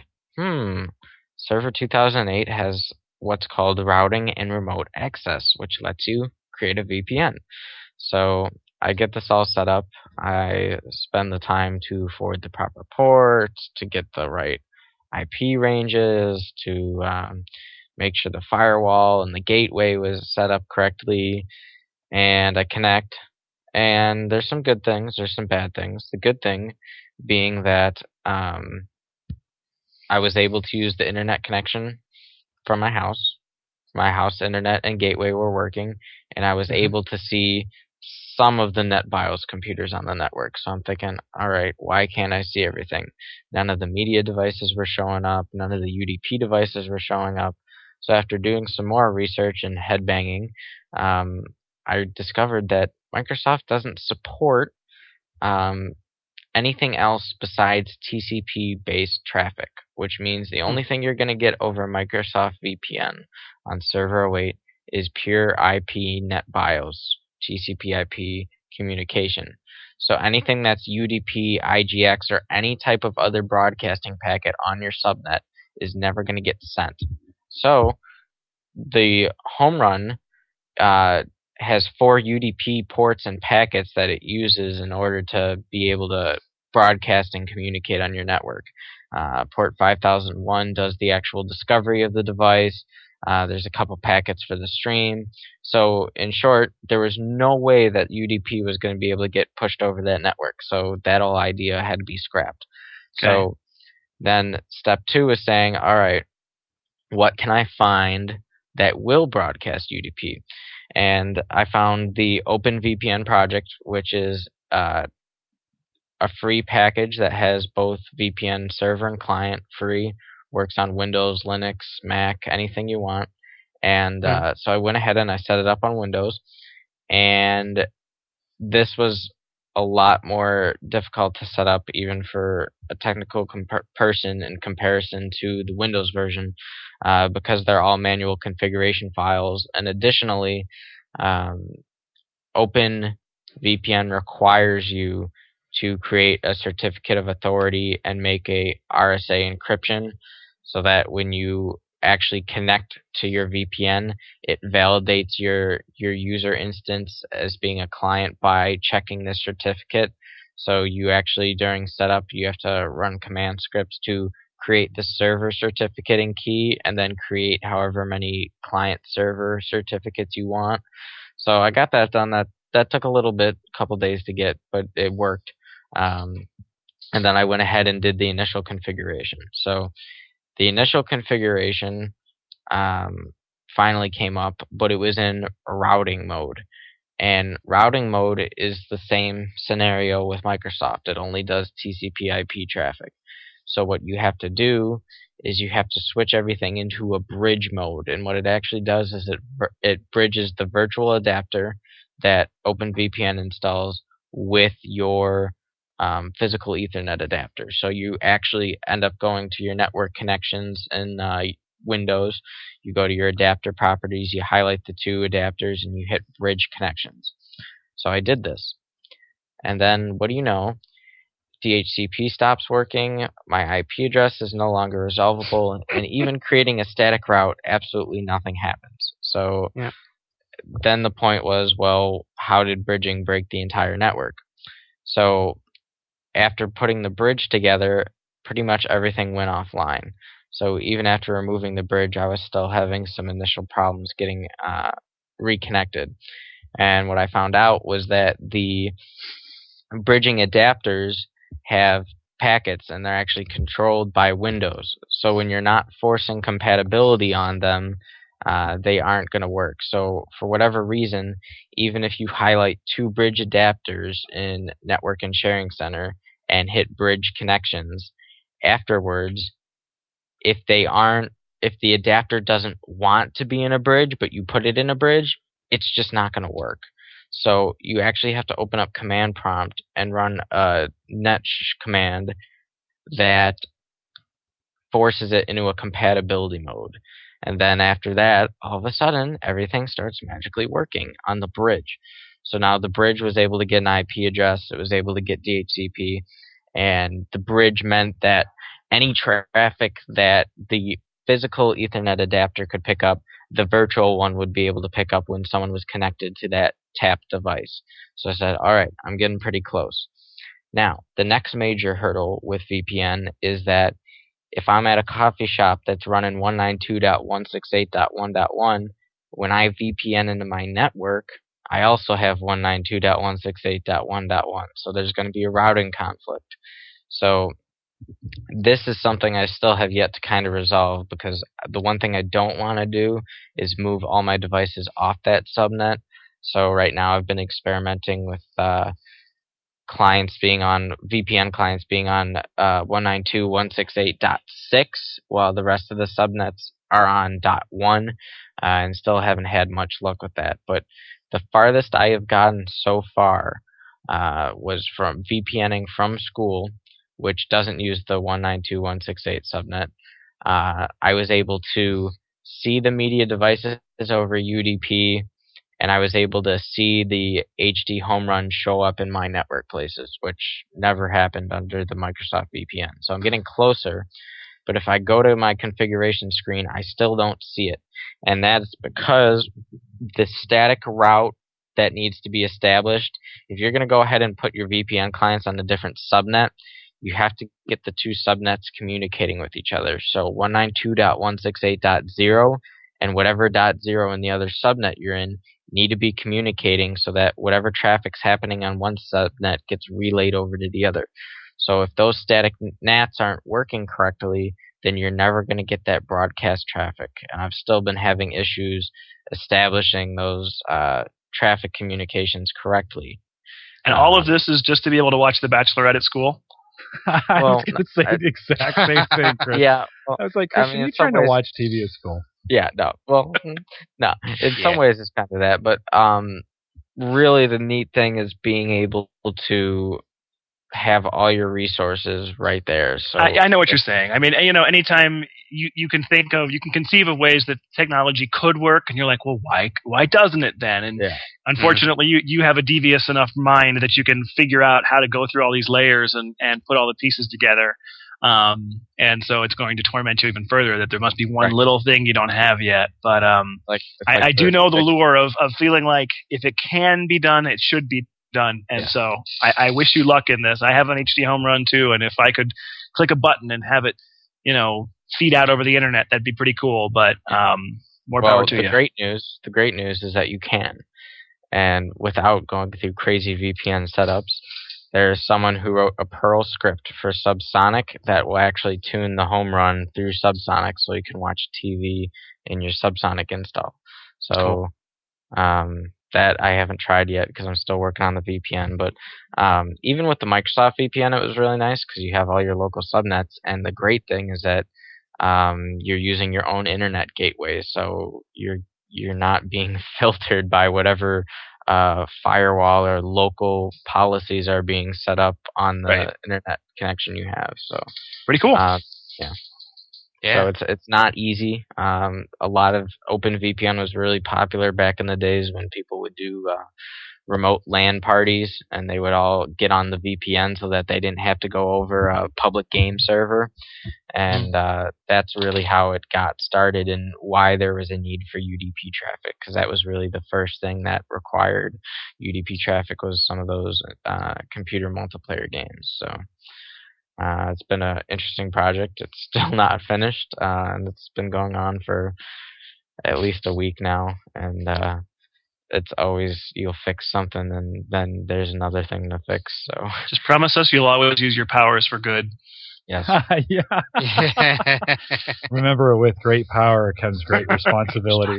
Server 2008 has what's called routing and remote access, which lets you create a VPN. So I get this all set up. I spend the time to forward the proper ports, to get the right IP ranges, to make sure the firewall and the gateway was set up correctly, and I connect. And there's some good things, there's some bad things. The good thing being that I was able to use the internet connection from my house. My house internet and gateway were working, and I was able to see some of the NetBIOS computers on the network. So I'm thinking, all right, why can't I see everything? None of the media devices were showing up. None of the UDP devices were showing up. So after doing some more research and headbanging, I discovered that Microsoft doesn't support anything else besides TCP-based traffic, which means the only thing you're going to get over Microsoft VPN on Server 08 is pure IP NetBIOS, TCP/IP communication. So anything that's UDP, IGX, or any type of other broadcasting packet on your subnet is never going to get sent. So the home run has 4 UDP ports and packets that it uses in order to be able to broadcast and communicate on your network. Port 5001 does the actual discovery of the device. There's a couple packets for the stream. So in short, there was no way that UDP was going to be able to get pushed over that network. So that whole idea had to be scrapped. Okay. So then step 2 is saying, all right, what can I find that will broadcast UDP? And I found the OpenVPN project, which is a free package that has both VPN server and client free, works on Windows, Linux, Mac, anything you want. And so I went ahead and I set it up on Windows. and this was a lot more difficult to set up even for a technical person in comparison to the Windows version because they're all manual configuration files. And additionally, OpenVPN requires you to create a certificate of authority and make a RSA encryption so that when you actually connect to your VPN, it validates your user instance as being a client by checking this certificate. So you actually, during setup, you have to run command scripts to create the server certificate and key, and then create however many client server certificates you want. So I got that done. That took a little bit, a couple days to get, but it worked. And then I went ahead and did the initial configuration. So the initial configuration finally came up, but it was in routing mode. And routing mode is the same scenario with Microsoft. It only does TCP/IP traffic. So what you have to do is you have to switch everything into a bridge mode. And what it actually does is it bridges the virtual adapter that OpenVPN installs with your physical Ethernet adapter. So you actually end up going to your network connections in Windows. You go to your adapter properties, you highlight the two adapters, and you hit bridge connections. So I did this. And then, what do you know? DHCP stops working, my IP address is no longer resolvable, and even creating a static route, absolutely nothing happens. So then the point was, well, how did bridging break the entire network? So after putting the bridge together, pretty much everything went offline. So even after removing the bridge, I was still having some initial problems getting reconnected. And what I found out was that the bridging adapters have packets, and they're actually controlled by Windows. So when you're not forcing compatibility on them, they aren't going to work. So for whatever reason, even if you highlight two bridge adapters in Network and Sharing Center and hit bridge connections, afterwards, if the adapter doesn't want to be in a bridge, but you put it in a bridge, it's just not going to work. So you actually have to open up Command Prompt and run a net command that forces it into a compatibility mode. And then after that, all of a sudden, everything starts magically working on the bridge. So now the bridge was able to get an IP address, it was able to get DHCP, and the bridge meant that any traffic that the physical Ethernet adapter could pick up, the virtual one would be able to pick up when someone was connected to that tapped device. So I said, all right, I'm getting pretty close. Now, the next major hurdle with VPN is that if I'm at a coffee shop that's running 192.168.1.1, when I VPN into my network, I also have 192.168.1.1. So there's going to be a routing conflict. So this is something I still have yet to kind of resolve, because the one thing I don't want to do is move all my devices off that subnet. So right now I've been experimenting with VPN clients being on 192.168.6, while the rest of the subnets are on .1, and still haven't had much luck with that. But the farthest I have gotten so far was from VPNing from school, which doesn't use the 192.168 subnet. I was able to see the media devices over UDP, and I was able to see the HD home run show up in my network places, which never happened under the Microsoft VPN. So I'm getting closer, but if I go to my configuration screen, I still don't see it. And that's because the static route that needs to be established, if you're going to go ahead and put your VPN clients on a different subnet, you have to get the two subnets communicating with each other. So 192.168.0 and whatever .0 in the other subnet you're in need to be communicating so that whatever traffic's happening on one subnet gets relayed over to the other. So if those static NATs aren't working correctly, then you're never going to get that broadcast traffic. And I've still been having issues establishing those traffic communications correctly. And all of this is just to be able to watch The Bachelorette at school? I was going to say the exact same thing, Chris. Yeah. Well, I was like, Chris, are you trying to watch TV at school? Yeah, no. Well, no. In some ways it's kind of that. But really the neat thing is being able to have all your resources right there. So I know what you're saying. I mean, anytime you can conceive of ways that technology could work, and you're like, well, why doesn't it then? And unfortunately, you have a devious enough mind that you can figure out how to go through all these layers and put all the pieces together. And so it's going to torment you even further that there must be one little thing you don't have yet. But I do know the lure of feeling like if it can be done, it should be done. And so I wish you luck in this. I have an HD home run too, and if I could click a button and have it, feed out over the internet, that'd be pretty cool. But more power to you. The great news is that you can, and without going through crazy VPN setups. There's someone who wrote a Perl script for Subsonic that will actually tune the home run through Subsonic, so you can watch TV in your Subsonic install. So that I haven't tried yet because I'm still working on the VPN. But even with the Microsoft VPN, it was really nice because you have all your local subnets. And the great thing is that you're using your own internet gateway, so you're not being filtered by whatever firewall or local policies are being set up on the internet connection you have. So pretty cool. So it's not easy. A lot of OpenVPN was really popular back in the days when people would do remote LAN parties, and they would all get on the VPN so that they didn't have to go over a public game server. And that's really how it got started and why there was a need for UDP traffic, because that was really the first thing that required UDP traffic was some of those computer multiplayer games. So it's been an interesting project. It's still not finished, and it's been going on for at least a week now. And it's always you'll fix something, and then there's another thing to fix. So just promise us you'll always use your powers for good. Yes. Remember, with great power comes great responsibility.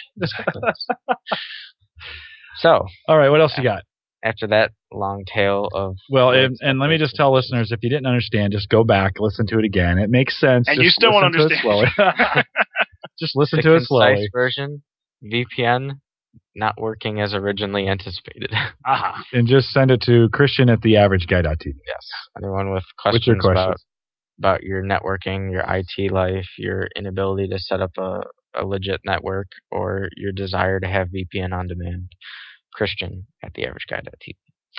So, all right, what else you got? After that long tale of... Well, and let me just tell listeners, if you didn't understand, just go back, listen to it again. It makes sense. And you still won't understand. Just listen to it slowly. The concise version, VPN, not working as originally anticipated. And just send it to Christian@theaverageguy.tv. Yes. Anyone with questions about your networking, your IT life, your inability to set up a legit network, or your desire to have VPN on demand, Christian@theaverageguy.tv.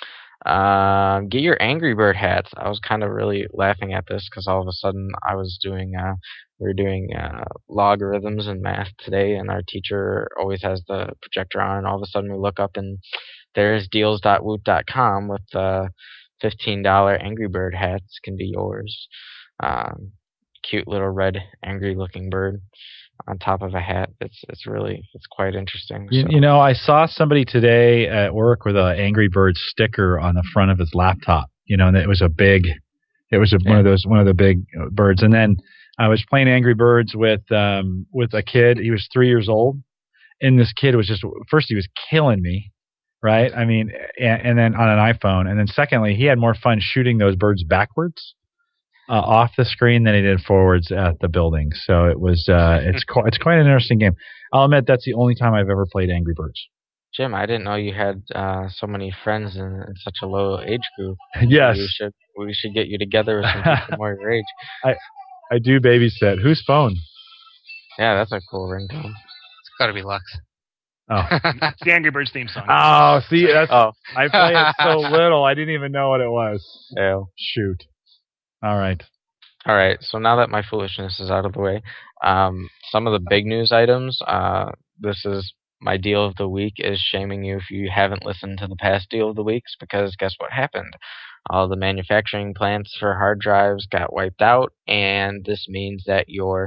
Get your Angry Bird hats. I was kind of really laughing at this because all of a sudden I was doing we were doing logarithms in math today, and our teacher always has the projector on, and all of a sudden we look up and there's deals.woot.com with $15 Angry Bird hats can be yours. Cute little red angry looking bird on top of a hat. It's quite interesting. So. I saw somebody today at work with an Angry Bird sticker on the front of his laptop. And it was one of the big birds. And then I was playing Angry Birds with a kid. He was 3 years old, and this kid was first he was killing me, right? I mean, and then on an iPhone, and then secondly, he had more fun shooting those birds backwards. Off the screen than he did forwards at the building. So it was it's quite an interesting game. I'll admit that's the only time I've ever played Angry Birds. Jim, I didn't know you had so many friends in such a low age group. Yes. We should get you together with some people more your age. I do babysit. Whose phone? Yeah, that's a cool ringtone. It's got to be Lux. Oh. It's the Angry Birds theme song. Oh, see, I play it so little, I didn't even know what it was. Yeah. Shoot. All right. So now that my foolishness is out of the way, some of the big news items. This is my deal of the week. Is shaming you if you haven't listened to the past deal of the weeks, because guess what happened? All the manufacturing plants for hard drives got wiped out, and this means that your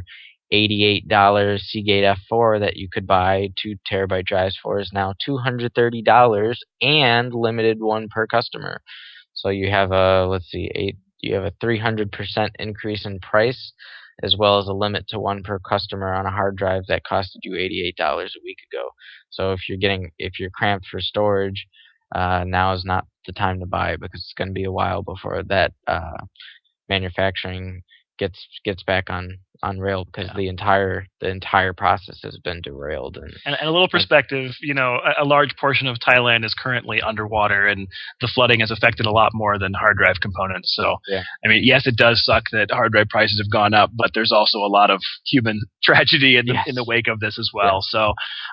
$88 Seagate F4 that you could buy 2 terabyte drives for is now $230 and limited one per customer. So you have you have a 300% increase in price, as well as a limit to one per customer on a hard drive that costed you $88 a week ago. So if you're cramped for storage, now is not the time to buy, because it's going to be a while before that manufacturing gets back on rail, because the entire process has been derailed. And a little perspective, a large portion of Thailand is currently underwater, and the flooding has affected a lot more than hard drive components. So, I mean, yes, it does suck that hard drive prices have gone up, but there's also a lot of human tragedy in the wake of this as well. So,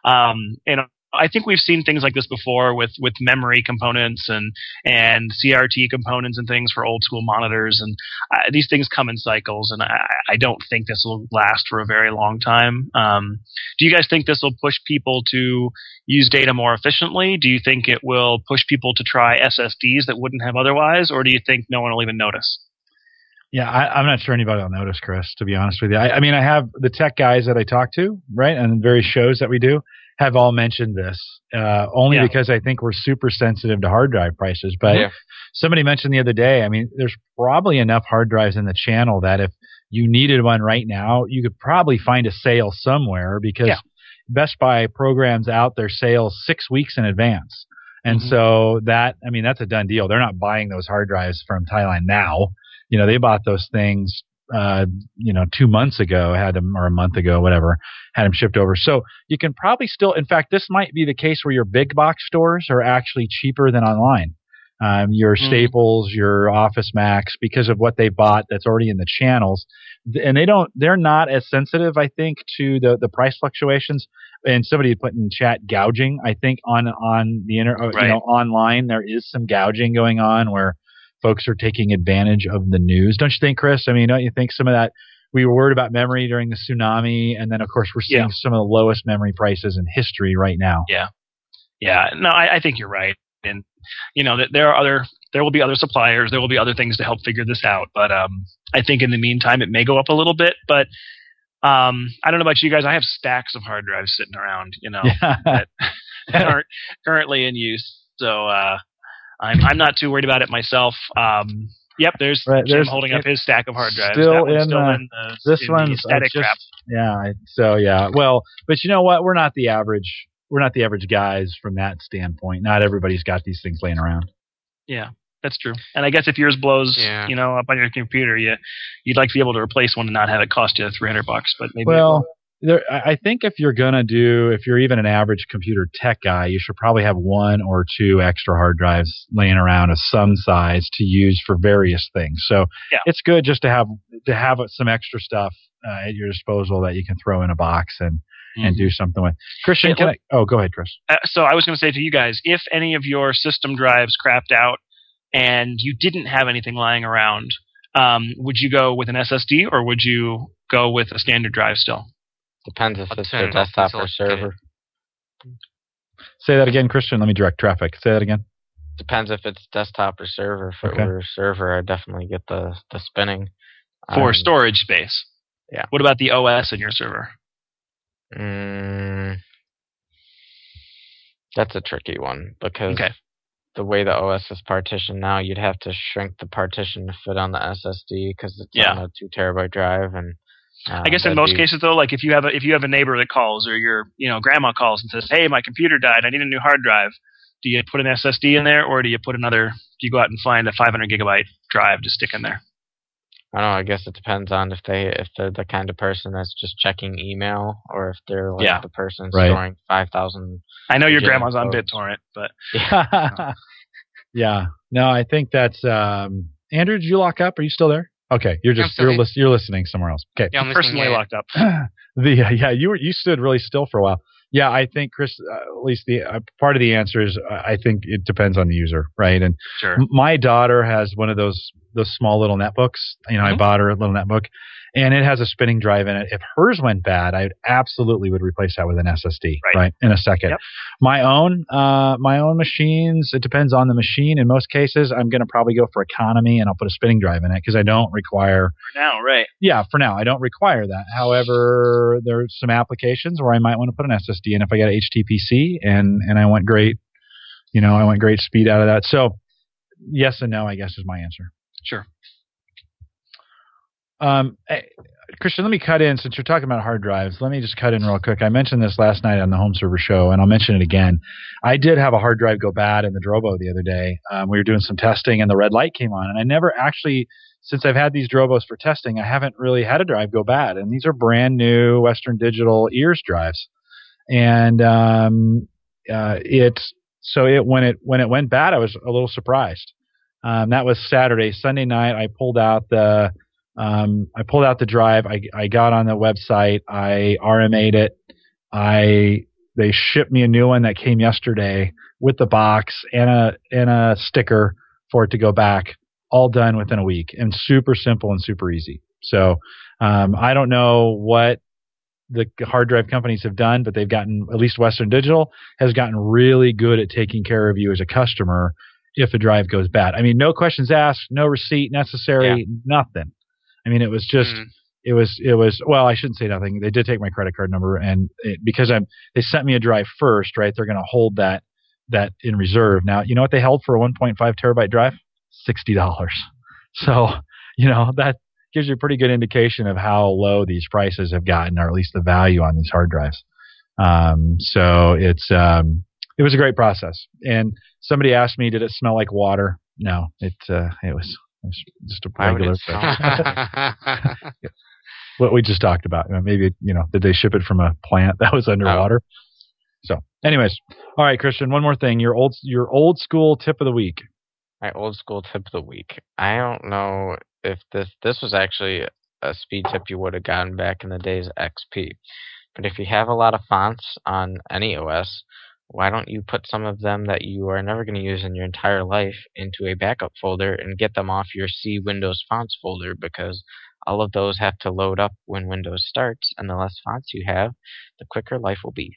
I think we've seen things like this before with memory components and CRT components and things for old school monitors, and these things come in cycles, and I don't think this will last for a very long time. Do you guys think this will push people to use data more efficiently? Do you think it will push people to try SSDs that wouldn't have otherwise, or do you think no one will even notice? Yeah, I'm not sure anybody will notice, Chris, to be honest with you. I mean, I have the tech guys that I talk to, right, and various shows that we do, have all mentioned this, only because I think we're super sensitive to hard drive prices. But somebody mentioned the other day, I mean, there's probably enough hard drives in the channel that if you needed one right now, you could probably find a sale somewhere, because Best Buy programs out their sales 6 weeks in advance. And so that's a done deal. They're not buying those hard drives from Thailand now. They bought those things 2 months ago, or a month ago, whatever, had them shipped over. So you can probably still, in fact, this might be the case where your big box stores are actually cheaper than online. Your Staples, your Office Max, because of what they bought that's already in the channels. And they're not as sensitive, I think, to the price fluctuations. And somebody put in chat gouging, I think on the online, there is some gouging going on where folks are taking advantage of the news. Don't you think, Chris? I mean, don't you think some of that, we were worried about memory during the tsunami, and then, of course, we're seeing some of the lowest memory prices in history right now. Yeah. No, I think you're right. And, there will be other suppliers. There will be other things to help figure this out. But I think in the meantime, it may go up a little bit. But I don't know about you guys. I have stacks of hard drives sitting around, that aren't currently in use. So, I'm not too worried about it myself. There's Jim holding up his stack of hard drives. Still in the static crap. Well, but you know what? We're not the average guys from that standpoint. Not everybody's got these things laying around. Yeah, that's true. And I guess if yours blows, up on your computer, you'd like to be able to replace one and not have it cost you $300. But maybe I think if you're even an average computer tech guy, you should probably have 1 or 2 extra hard drives laying around of some size to use for various things. So it's good just to have some extra stuff at your disposal that you can throw in a box and do something with. Christian, go ahead, Chris. So I was going to say to you guys, if any of your system drives crapped out and you didn't have anything lying around, would you go with an SSD or would you go with a standard drive still? Depends if it's a desktop or server. Say that again, Christian. Let me direct traffic. Say that again. Depends if it's desktop or server. If it were server, I'd definitely get the spinning. For storage space. Yeah. What about the OS in your server? That's a tricky one, because the way the OS is partitioned now, you'd have to shrink the partition to fit on the SSD, because it's on a 2 terabyte drive. And I guess in most cases, though, like if you have a neighbor that calls, or your grandma calls and says, "Hey, my computer died. I need a new hard drive." Do you put an SSD in there, or do you go out and find a 500 gigabyte drive to stick in there? I don't know. I guess it depends on if they're the kind of person that's just checking email, or if they're the person storing 5,000. I know your grandma's on BitTorrent, but no, I think that's Andrew. Did you lock up? Are you still there? Okay, you're listening somewhere else. Okay, I'm personally locked up. You stood really still for a while. Yeah, I think, Chris, at least the part of the answer is I think it depends on the user, right? And my daughter has one of those small little netbooks. I bought her a little netbook, and it has a spinning drive in it. If hers went bad, I absolutely would replace that with an SSD, right? In a second. Yep. My own machines, it depends on the machine. In most cases, I'm going to probably go for economy, and I'll put a spinning drive in it because I don't require. For now, right? Yeah, for now, I don't require that. However, there's some applications where I might want to put an SSD in if I got HTPC and I want great, I want great speed out of that. So yes and no, I guess, is my answer. Sure. Christian, let me cut in, since you're talking about hard drives. Let me just cut in real quick. I mentioned this last night on the Home Server Show, and I'll mention it again. I did have a hard drive go bad in the Drobo the other day. We were doing some testing, and the red light came on, and I never actually since I've had these Drobos for testing, I haven't really had a drive go bad. And these are brand new Western Digital ears drives. And when it went bad, I was a little surprised. That was Saturday. Sunday night, I pulled out the drive. I got on the website. I RMA'd it. They shipped me a new one that came yesterday with the box and a sticker for it to go back. All done within a week, and super simple and super easy. So I don't know what the hard drive companies have done, but they've gotten, at least Western Digital has gotten really good at taking care of you as a customer if a drive goes bad. I mean, no questions asked, no receipt necessary, nothing. I mean, it was just, it was, well, I shouldn't say nothing. They did take my credit card number, and because they sent me a drive first, right? They're going to hold that in reserve. Now, you know what they held for a 1.5 terabyte drive? $60. So, that gives you a pretty good indication of how low these prices have gotten, or at least the value on these hard drives. So it was a great process. And somebody asked me, did it smell like water? No, it was just a regular thing. What we just talked about. Maybe, did they ship it from a plant that was underwater? So anyways, all right, Christian, one more thing. Your old school tip of the week. My old school tip of the week. I don't know if this was actually a speed tip you would have gotten back in the days of XP. But if you have a lot of fonts on any OS, why don't you put some of them that you are never going to use in your entire life into a backup folder and get them off your C Windows Fonts folder, because all of those have to load up when Windows starts, and the less fonts you have, the quicker life will be.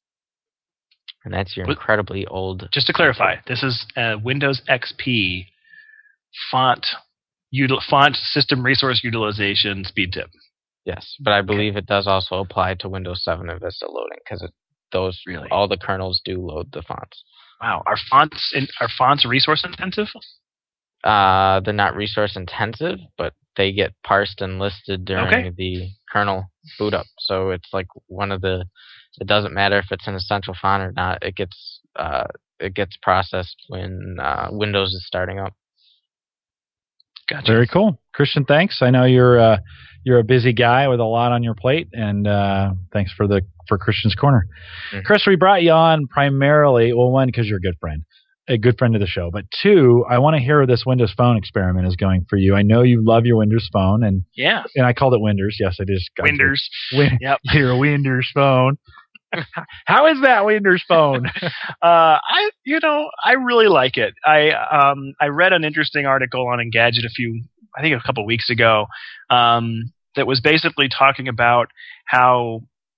And that's your incredibly old... Just to clarify, this is Windows XP font system resource utilization speed tip. Yes, but I believe it does also apply to Windows 7 and Vista loading, because all the kernels do load the fonts. Wow, are fonts resource intensive? They're not resource intensive, but they get parsed and listed during the kernel boot up. So it's like it doesn't matter if it's an essential font or not. It gets processed when Windows is starting up. Gotcha. Very cool, Christian. Thanks. I know you're a busy guy with a lot on your plate, and thanks for Christian's Corner. Mm-hmm. Chris, we brought you on primarily, well, one, because you're a good friend of the show, but two, I want to hear how this Windows Phone experiment is going for you. I know you love your Windows Phone, and I called it Winders. Yes, I just got Winders. Yep, your Winders Phone. How is that Windows Phone? I really like it. I read an interesting article on Engadget a couple weeks ago, that was basically talking about how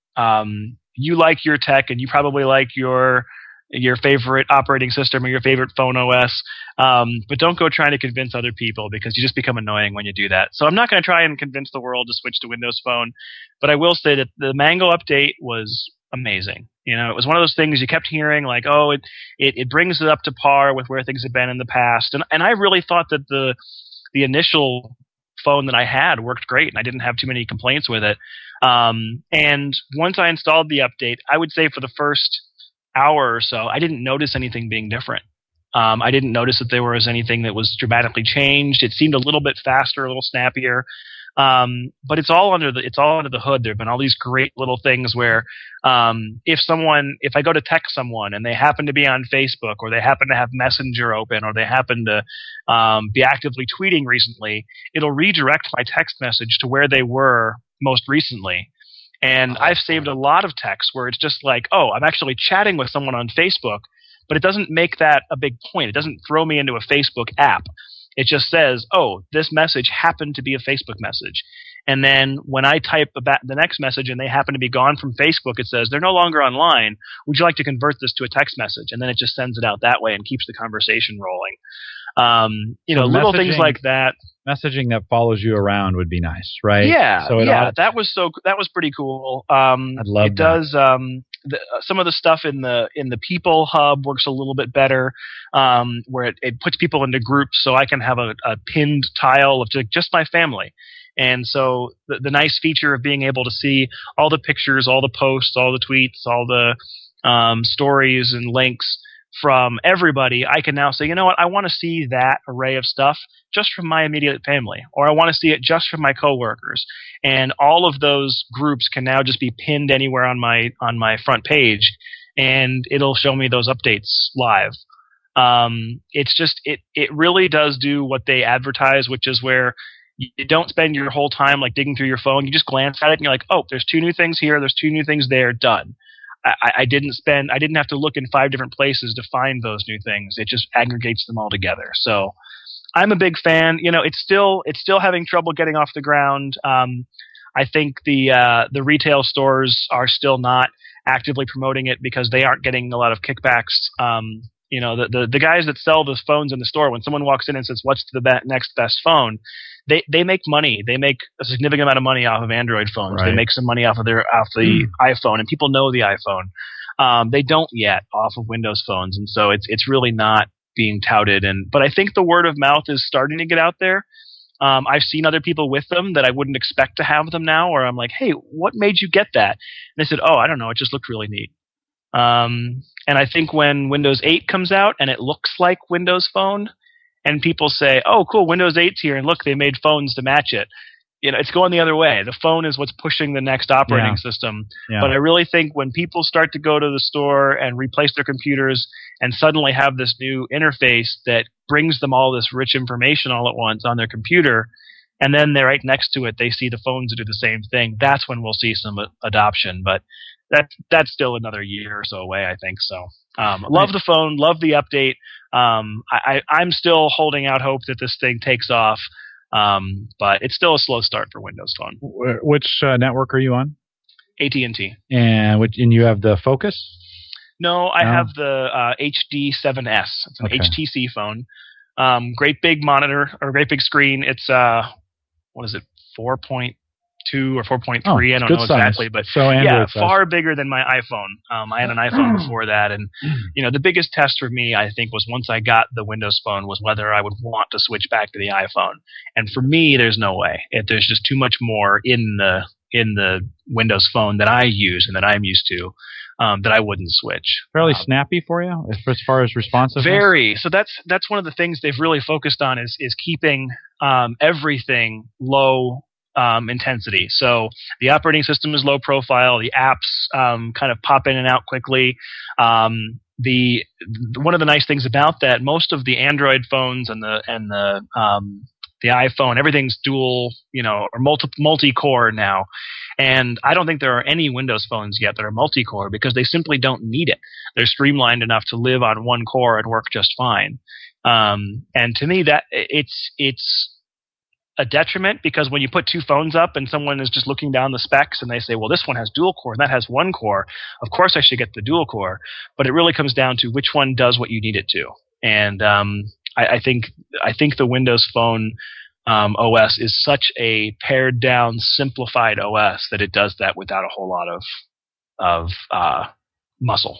you like your tech, and you probably like your favorite operating system or your favorite phone OS, but don't go trying to convince other people, because you just become annoying when you do that. So I'm not going to try and convince the world to switch to Windows Phone, but I will say that the Mango update was amazing. It was one of those things you kept hearing, like, it brings it up to par with where things have been in the past. And I really thought that the initial phone that I had worked great, and I didn't have too many complaints with it. And once I installed the update, I would say for the first hour or so, I didn't notice anything being different. I didn't notice that there was anything that was dramatically changed. It seemed a little bit faster, a little snappier. But it's all under the hood. There have been all these great little things where, if I go to text someone and they happen to be on Facebook, or they happen to have Messenger open, or they happen to be actively tweeting recently, it'll redirect my text message to where they were most recently. And I've saved a lot of texts where it's just like, I'm actually chatting with someone on Facebook, but it doesn't make that a big point. It doesn't throw me into a Facebook app. It just says, this message happened to be a Facebook message. And then when I type the next message and they happen to be gone from Facebook, it says, they're no longer online. Would you like to convert this to a text message? And then it just sends it out that way and keeps the conversation rolling. Little things like that. Messaging that follows you around would be nice, right? Yeah, that was pretty cool. I'd love it. Does some of the stuff in the People Hub works a little bit better, where it puts people into groups, so I can have a pinned tile of just my family. And so the nice feature of being able to see all the pictures, all the posts, all the tweets, all the stories and links from everybody, I can now say, you know what, I want to see that array of stuff just from my immediate family, or I want to see it just from my coworkers. And all of those groups can now just be pinned anywhere on my front page, and it'll show me those updates live. It's just it really does do what they advertise, which is where you don't spend your whole time like digging through your phone. You just glance at it and you're like, oh, there's 2 new things here, there's 2 new things there, done. I didn't have to look in 5 different places to find those new things. It just aggregates them all together. So I'm a big fan. You know, it's still having trouble getting off the ground. I think the retail stores are still not actively promoting it because they aren't getting a lot of kickbacks. You know, the guys that sell the phones in the store, when someone walks in and says, what's the next best phone, they make money. They make a significant amount of money off of Android phones. Right. They make some money off the iPhone, and people know the iPhone. They don't yet off of Windows phones, and so it's really not being touted. But I think the word of mouth is starting to get out there. I've seen other people with them that I wouldn't expect to have them now, or I'm like, hey, what made you get that? And they said, oh, I don't know, it just looked really neat. And I think when Windows 8 comes out and it looks like Windows Phone, and people say, oh, cool, Windows 8's here, and look, they made phones to match it. You know, it's going the other way. The phone is what's pushing the next operating system. Yeah. But I really think when people start to go to the store and replace their computers and suddenly have this new interface that brings them all this rich information all at once on their computer, and then they're right next to it, they see the phones that do the same thing, that's when we'll see some adoption. But that's still another year or so away, I think. So love the phone, love the update. I'm still holding out hope that this thing takes off, but it's still a slow start for Windows Phone. Which network are you on? AT&T. And you have the Focus? No, I have the HD7S. It's an HTC phone. Great big monitor, or great big screen. It's 4.2 or 4.3. I don't know exactly, but far bigger than my iPhone. I had an iPhone before that, and the biggest test for me, I think, was once I got the Windows Phone, was whether I would want to switch back to the iPhone. And for me, there's no way. There's just too much more in the Windows Phone that I use and that I'm used to. That I wouldn't switch. Fairly snappy for you as far as responsiveness? Very. So that's one of the things they've really focused on is keeping everything low intensity. So the operating system is low profile. The apps kind of pop in and out quickly. One of the nice things about that, most of the Android phones and the iPhone, everything's dual, or multi-core now. And I don't think there are any Windows phones yet that are multi-core because they simply don't need it. They're streamlined enough to live on one core and work just fine. And to me, that it's a detriment because when you put 2 phones up and someone is just looking down the specs and they say, well, this one has dual core and that has 1 core, of course I should get the dual core. But it really comes down to which one does what you need it to. And I think the Windows Phone OS is such a pared down, simplified OS that it does that without a whole lot of muscle.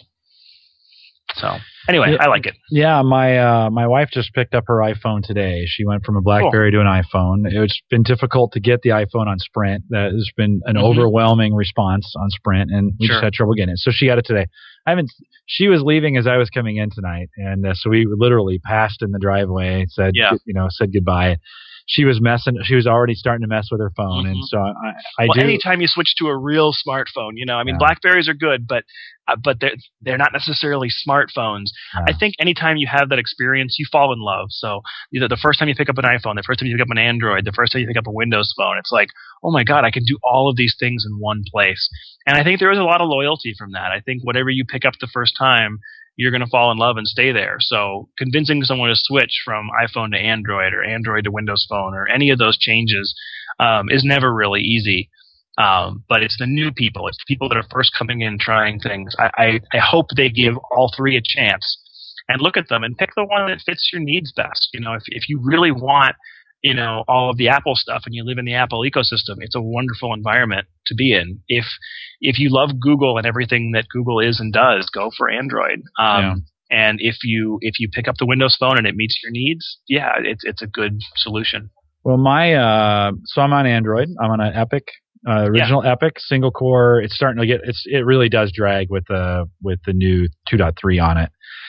So anyway, I like it. Yeah, my wife just picked up her iPhone today. She went from a BlackBerry to an iPhone. It's been difficult to get the iPhone on Sprint. That has been an overwhelming response on Sprint, and we just had trouble getting it. So she got it today. She was leaving as I was coming in tonight, and so we literally passed in the driveway, said goodbye. She was already starting to mess with her phone, and so I do. Anytime you switch to a real smartphone, BlackBerries are good, but they're not necessarily smartphones. Yeah. I think anytime you have that experience, you fall in love. So either the first time you pick up an iPhone, the first time you pick up an Android, the first time you pick up a Windows Phone, it's like, oh my God, I can do all of these things in one place. And I think there is a lot of loyalty from that. I think whatever you pick up the first time, you're going to fall in love and stay there. So convincing someone to switch from iPhone to Android or Android to Windows Phone or any of those changes is never really easy. But it's the new people. It's the people that are first coming in trying things. I hope they give all 3 a chance and look at them and pick the one that fits your needs best. If you really want all of the Apple stuff and you live in the Apple ecosystem, it's a wonderful environment to be in. If you love Google and everything that Google is and does, go for Android. And if you pick up the Windows Phone and it meets your needs, it's a good solution. Well, so I'm on Android. I'm on an Epic, original Epic single core. It's starting to it really does drag with the new 2.3 on it.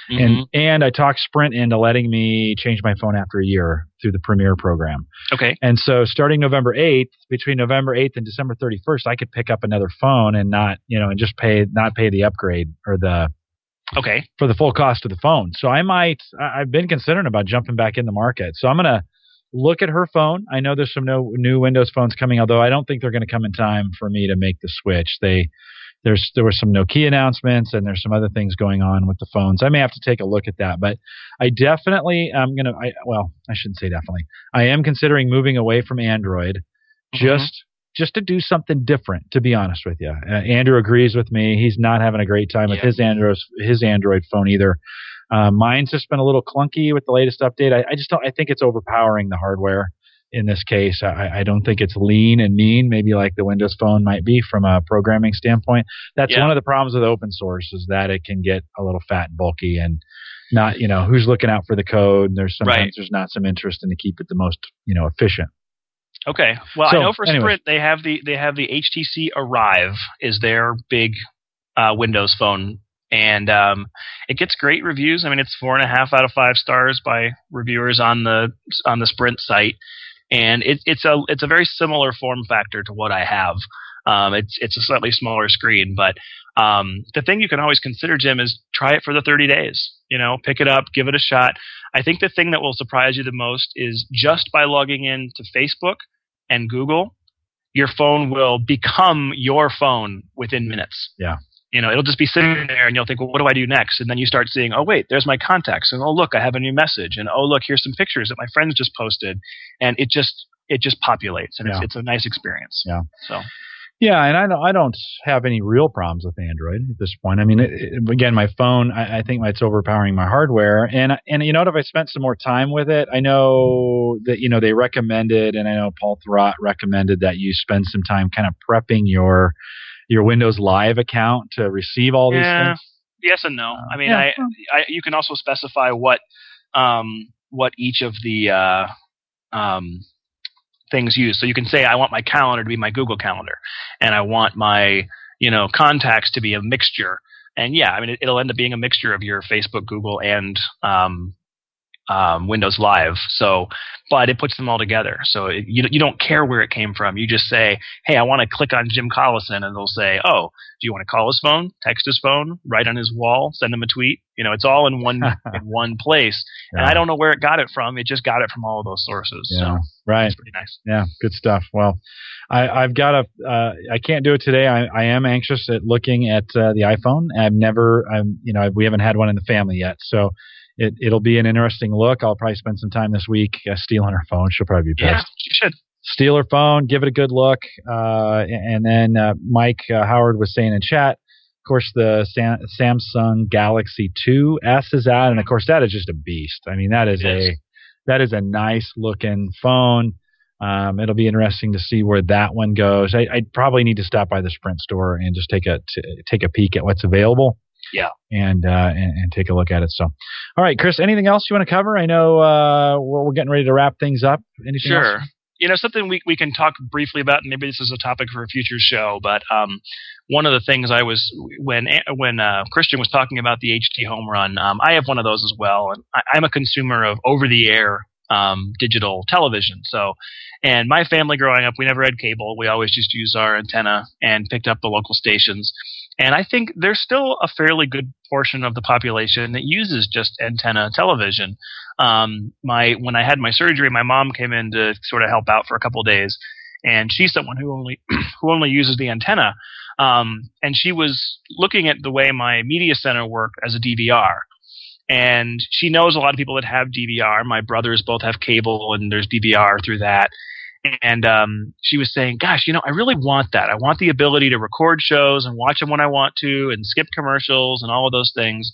And I talked Sprint into letting me change my phone after a year through the Premier program. Okay. And so starting November 8th, between November 8th and December 31st, I could pick up another phone and not just not pay the upgrade or for the full cost of the phone. So I've been considering about jumping back in the market. So I'm going to look at her phone. I know there's some new Windows phones coming, although I don't think they're going to come in time for me to make the switch. There were some Nokia announcements, and there's some other things going on with the phones. I may have to take a look at that, but I definitely I shouldn't say definitely. I am considering moving away from Android just to do something different, to be honest with you. Andrew agrees with me. He's not having a great time with his Android phone either. Mine's just been a little clunky with the latest update. I think it's overpowering the hardware in this case. I don't think it's lean and mean, maybe like the Windows Phone might be from a programming standpoint. That's one of the problems with open source, is that it can get a little fat and bulky and not, who's looking out for the code. And there's not some interest in to keep it the most, efficient. Okay. Well, I know for Sprint, they have the HTC Arrive is their big Windows phone. And it gets great reviews. I mean, it's 4.5 out of 5 stars by reviewers on the Sprint site, and it's a very similar form factor to what I have. It's a slightly smaller screen, but the thing you can always consider, Jim, is try it for the 30 days. Pick it up, give it a shot. I think the thing that will surprise you the most is just by logging in to Facebook and Google, your phone will become your phone within minutes. Yeah. It'll just be sitting there, and you'll think, well, what do I do next? And then you start seeing, oh, wait, there's my contacts. And, oh, look, I have a new message. And, oh, look, here's some pictures that my friends just posted. And it just populates, and it's a nice experience. Yeah. So. Yeah, and I don't have any real problems with Android at this point. I mean, again, my phone, I think it's overpowering my hardware. And if I spent some more time with it, I know that, they recommended, and I know Paul Thurrott recommended that you spend some time kind of prepping your Windows Live account to receive all these things? Yes and no. I mean, you can also specify what each of the things use. So you can say, I want my calendar to be my Google Calendar, and I want my contacts to be a mixture. And it'll end up being a mixture of your Facebook, Google, and Windows Live. So, but it puts them all together. So you don't care where it came from. You just say, hey, I want to click on Jim Collison, and it'll say, oh, do you want to call his phone, text his phone, write on his wall, send him a tweet? It's all in one place. Yeah. And I don't know where it got it from. It just got it from all of those sources. Yeah. So right. It's pretty nice. Yeah, good stuff. Well, I've got I can't do it today. I am anxious at looking at the iPhone. We haven't had one in the family yet, so it'll be an interesting look. I'll probably spend some time this week stealing her phone. She'll probably be pissed. Yeah, you should. Steal her phone, give it a good look. And then Mike Howard was saying in chat, of course, the Samsung Galaxy 2S is out. And, of course, that is just a beast. I mean, that is a nice-looking phone. It'll be interesting to see where that one goes. I'd probably need to stop by the Sprint store and just take a peek at what's available. Yeah, and take a look at it. So, all right, Chris, anything else you want to cover? I know we're getting ready to wrap things up. Anything else? Something we can talk briefly about, and maybe this is a topic for a future show. But one of the things when Christian was talking about the HD Home Run, I have one of those as well, and I'm a consumer of over-the-air digital television. So, and my family growing up, we never had cable. We always just used our antenna and picked up the local stations. And I think there's still a fairly good portion of the population that uses just antenna television. When I had my surgery, my mom came in to sort of help out for a couple of days, and she's someone who only uses the antenna. And she was looking at the way my media center worked as a DVR. And she knows a lot of people that have DVR. My brothers both have cable, and there's DVR through that. And she was saying, gosh, I really want that. I want the ability to record shows and watch them when I want to and skip commercials and all of those things.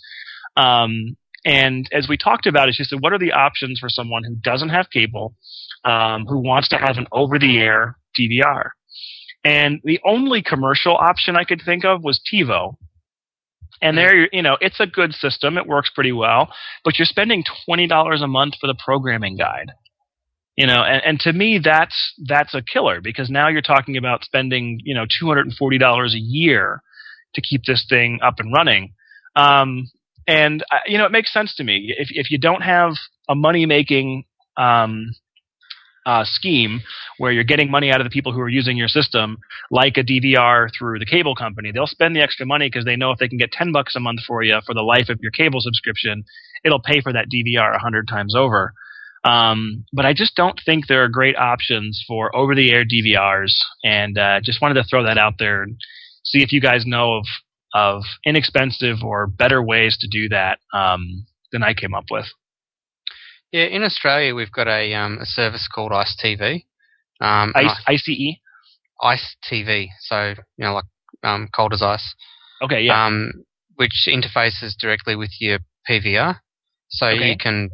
And as we talked about it, she said, what are the options for someone who doesn't have cable, who wants to have an over-the-air DVR? And the only commercial option I could think of was TiVo. And there, it's a good system. It works pretty well. But you're spending $20 a month for the programming guide. And to me, that's a killer, because now you're talking about spending, $240 a year to keep this thing up and running. And it makes sense to me. If you don't have a money making scheme where you're getting money out of the people who are using your system, like a DVR through the cable company, they'll spend the extra money because they know if they can get $10 a month for you for the life of your cable subscription, it'll pay for that DVR 100 times over. But I just don't think there are great options for over-the-air DVRs, and just wanted to throw that out there and see if you guys know of inexpensive or better ways to do that than I came up with. Yeah, in Australia we've got a service called ICE TV. ICE? ICE TV, so like cold as ice. Okay, yeah. Which interfaces directly with your PVR, so you can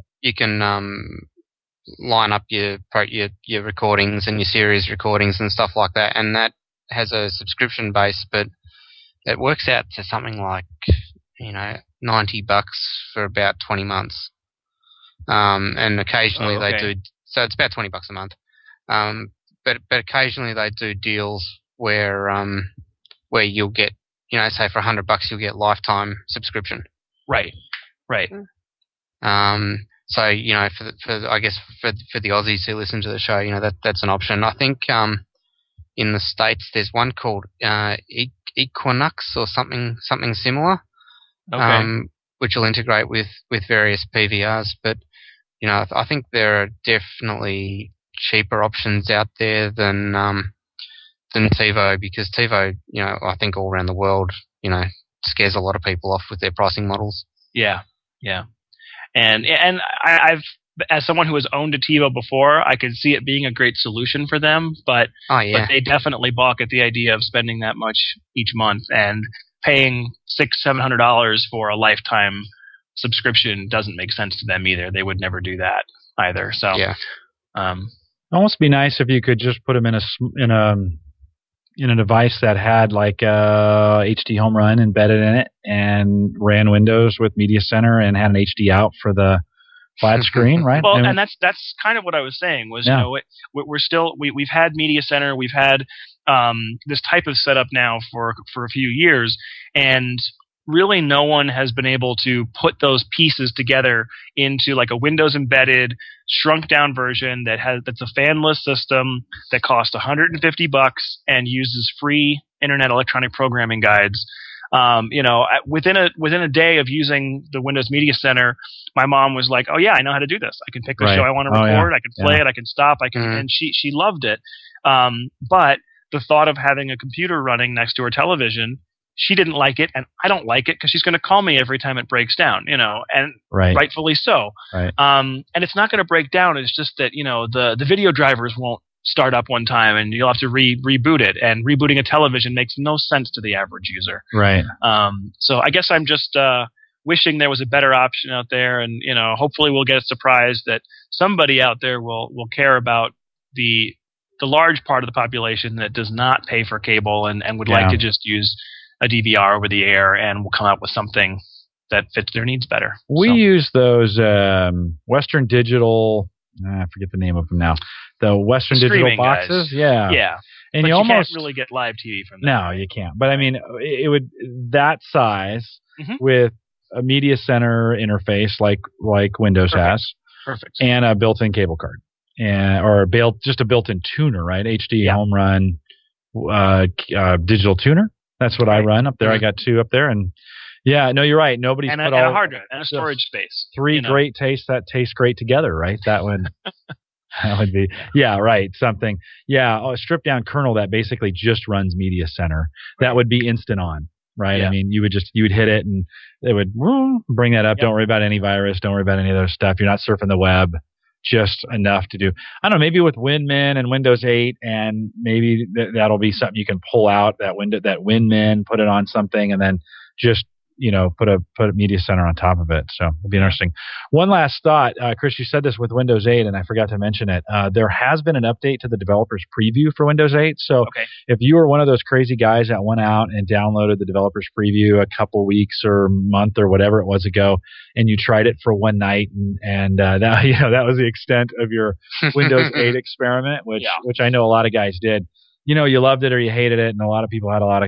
line up your recordings and your series recordings and stuff like that, and that has a subscription base, but it works out to something like $90 for about 20 months. And occasionally they do, so it's about $20 a month. But occasionally they do deals where you'll get, say for $100 you'll get lifetime subscription. Right. So I guess for the Aussies who listen to the show, that's an option. I think in the States there's one called Equinox or something similar. Okay. Which will integrate with various PVRs, but I think there are definitely cheaper options out there than TiVo, because TiVo, I think all around the world, scares a lot of people off with their pricing models. Yeah. And I've, as someone who has owned a TiVo before, I could see it being a great solution for them, but they definitely balk at the idea of spending that much each month, and paying $600-700 for a lifetime subscription doesn't make sense to them either. They would never do that either. So almost be nice if you could just put them in a device that had like HD home run embedded in it and ran Windows with Media Center and had an HD out for the flat screen, right? Well, and that's kind of what I was saying was, we've had Media Center, we've had this type of setup now for a few years, and really no one has been able to put those pieces together into like a Windows embedded, shrunk down version that's a fanless system that costs $150 and uses free internet electronic programming guides. Within a day of using the Windows Media Center, my mom was like, "Oh yeah, I know how to do this. I can pick the show I want to record. I can play it. I can stop. And she loved it. But the thought of having a computer running next to her television, she didn't like it, and I don't like it because she's going to call me every time it breaks down, and rightfully so. Right. And it's not going to break down. It's just that the video drivers won't start up one time, and you'll have to reboot it. And rebooting a television makes no sense to the average user. Right. So I guess I'm just wishing there was a better option out there, and hopefully we'll get a surprise that somebody out there will care about the large part of the population that does not pay for cable and would like to just use a DVR over the air, and will come out with something that fits their needs better. We use those Western Digital, I forget the name of them now, the Western Digital boxes. Guys. Yeah. And but you almost can't really get live TV from them. No, you can't. But I mean, it would that size with a Media Center interface like Windows has. Perfect. And a built-in cable card. Or just a built-in tuner, right? HD home run digital tuner. That's what I run up there. I got 2 up there, and you're right. Nobody's put a hard drive and a storage space. 3 great tastes that taste great together, right? That would be right. Something a stripped down kernel that basically just runs Media Center. That would be instant on, right? I mean, you would hit it and it would bring that up. Don't worry about any virus. Don't worry about any other stuff. You're not surfing the web. Just enough to do. I don't know, maybe with WinMin and Windows 8, and maybe that'll be something you can pull out that WinMin, put it on something, and then just put a Media Center on top of it. So it'd be interesting. One last thought, Chris, you said this with Windows 8, and I forgot to mention it. There has been an update to the developer's preview for Windows 8. So if you were one of those crazy guys that went out and downloaded the developer's preview a couple weeks or month or whatever it was ago, and you tried it for one night, and that was the extent of your Windows 8 experiment, which I know a lot of guys did. You loved it or you hated it, and a lot of people had a lot of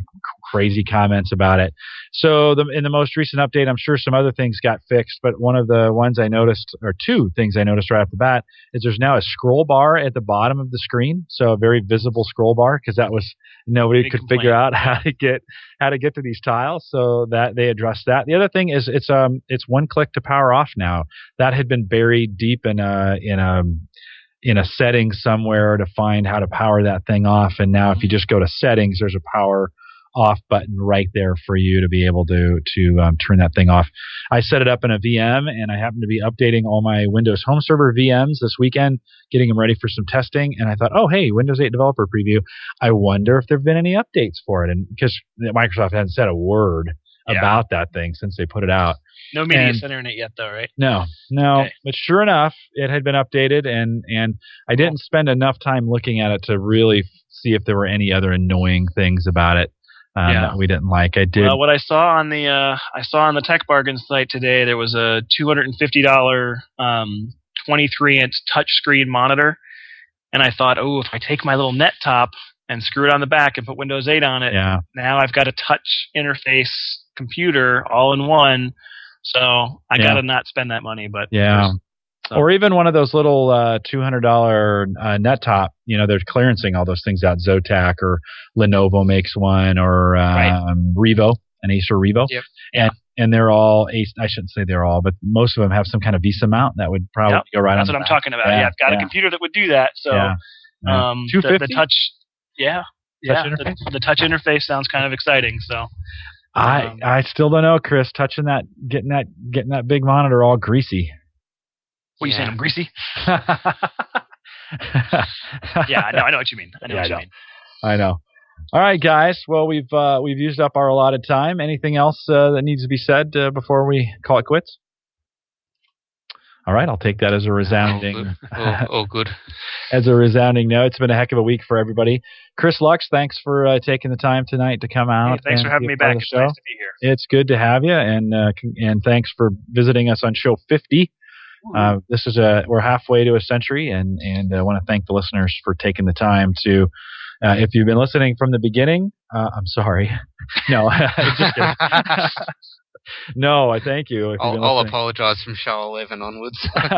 crazy comments about it. So in the most recent update, I'm sure some other things got fixed, but one of the ones I noticed, or two things I noticed right off the bat, is there's now a scroll bar at the bottom of the screen. So a very visible scroll bar, because that was nobody could figure out how to get to these tiles. So that they addressed that. The other thing is it's one click to power off now. That had been buried deep in a setting somewhere to find how to power that thing off. And now if you just go to settings, there's a power off button right there for you to be able to turn that thing off. I set it up in a VM, and I happen to be updating all my Windows Home Server VMs this weekend, getting them ready for some testing. And I thought, oh, hey, Windows 8 Developer Preview. I wonder if there have been any updates for it. And because Microsoft hasn't said a word about that thing since they put it out. No media center in it yet, though, right? No. Okay. But sure enough, it had been updated, and I didn't spend enough time looking at it to really see if there were any other annoying things about it that we didn't like. I did. Well, what I saw on the Tech Bargain site today, there was a $250 23-inch touchscreen monitor, and I thought, oh, if I take my little net top and screw it on the back and put Windows 8 on it, now I've got a touch interface computer all in one. So I gotta not spend that money, but or even one of those little $200 net top. They're clearancing all those things out. Zotac or Lenovo makes one, or Revo, an Acer Revo, and they're all I shouldn't say they're all, but most of them have some kind of VESA mount that would probably go right on. That's what I'm talking about. I've got a computer that would do that. So the touch, the touch interface sounds kind of exciting. So. I still don't know, Chris. Touching that, getting that big monitor all greasy. What are you saying? I'm greasy? I know what you mean. I know. All right, guys. Well, we've used up our allotted time. Anything else that needs to be said before we call it quits? All right, I'll take that as a resounding. Good. As a resounding no. It's been a heck of a week for everybody. Chris Lux, thanks for taking the time tonight to come out. Hey, thanks for having me back. It's nice to be here. It's good to have you, and thanks for visiting us on show 50. This is we're halfway to a century, and I want to thank the listeners for taking the time to. If you've been listening from the beginning, I'm sorry. No, just kidding. No, I thank you. I'll apologize from show 11 onwards.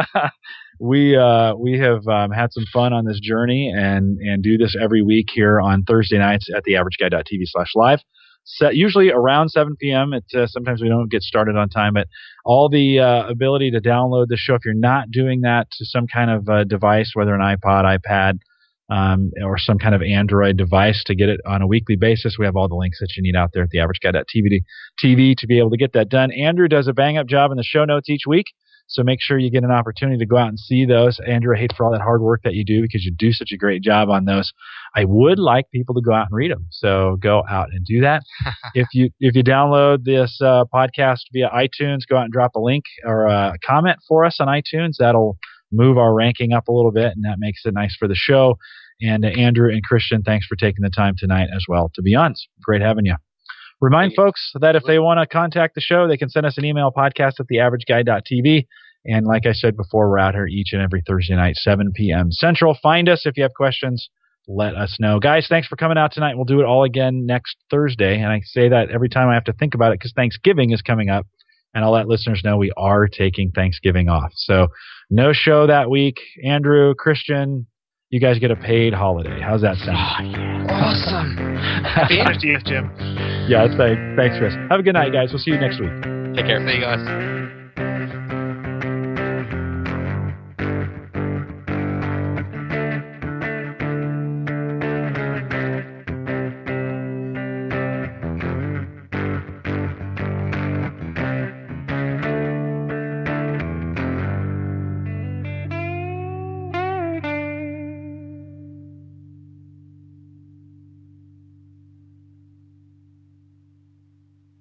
We have had some fun on this journey and do this every week here on Thursday nights at theaverageguy.tv/live. Usually around 7 p.m. Sometimes we don't get started on time, but all the ability to download the show, if you're not doing that to some kind of device, whether an iPod, iPad, or some kind of Android device to get it on a weekly basis, we have all the links that you need out there at theaverageguy.tv to be able to get that done. Andrew does a bang-up job in the show notes each week, so make sure you get an opportunity to go out and see those. Andrew, I hate for all that hard work that you do because you do such a great job on those. I would like people to go out and read them, so go out and do that. If you download this podcast via iTunes, go out and drop a link or a comment for us on iTunes. That'll move our ranking up a little bit, and that makes it nice for the show. And Andrew and Christian, thanks for taking the time tonight as well to be on. It's great having you. Remind folks that if they want to contact the show, they can send us an email, podcast@theaverageguy.tv. And like I said before, we're out here each and every Thursday night, 7 p.m. Central. Find us if you have questions. Let us know. Guys, thanks for coming out tonight. We'll do it all again next Thursday. And I say that every time I have to think about it because Thanksgiving is coming up. And I'll let listeners know we are taking Thanksgiving off. So no show that week. Andrew, Christian, you guys get a paid holiday. How's that sound? Awesome. Happy New Year, Jim. Yeah, thanks, Chris. Have a good night, guys. We'll see you next week. Take care. See you guys.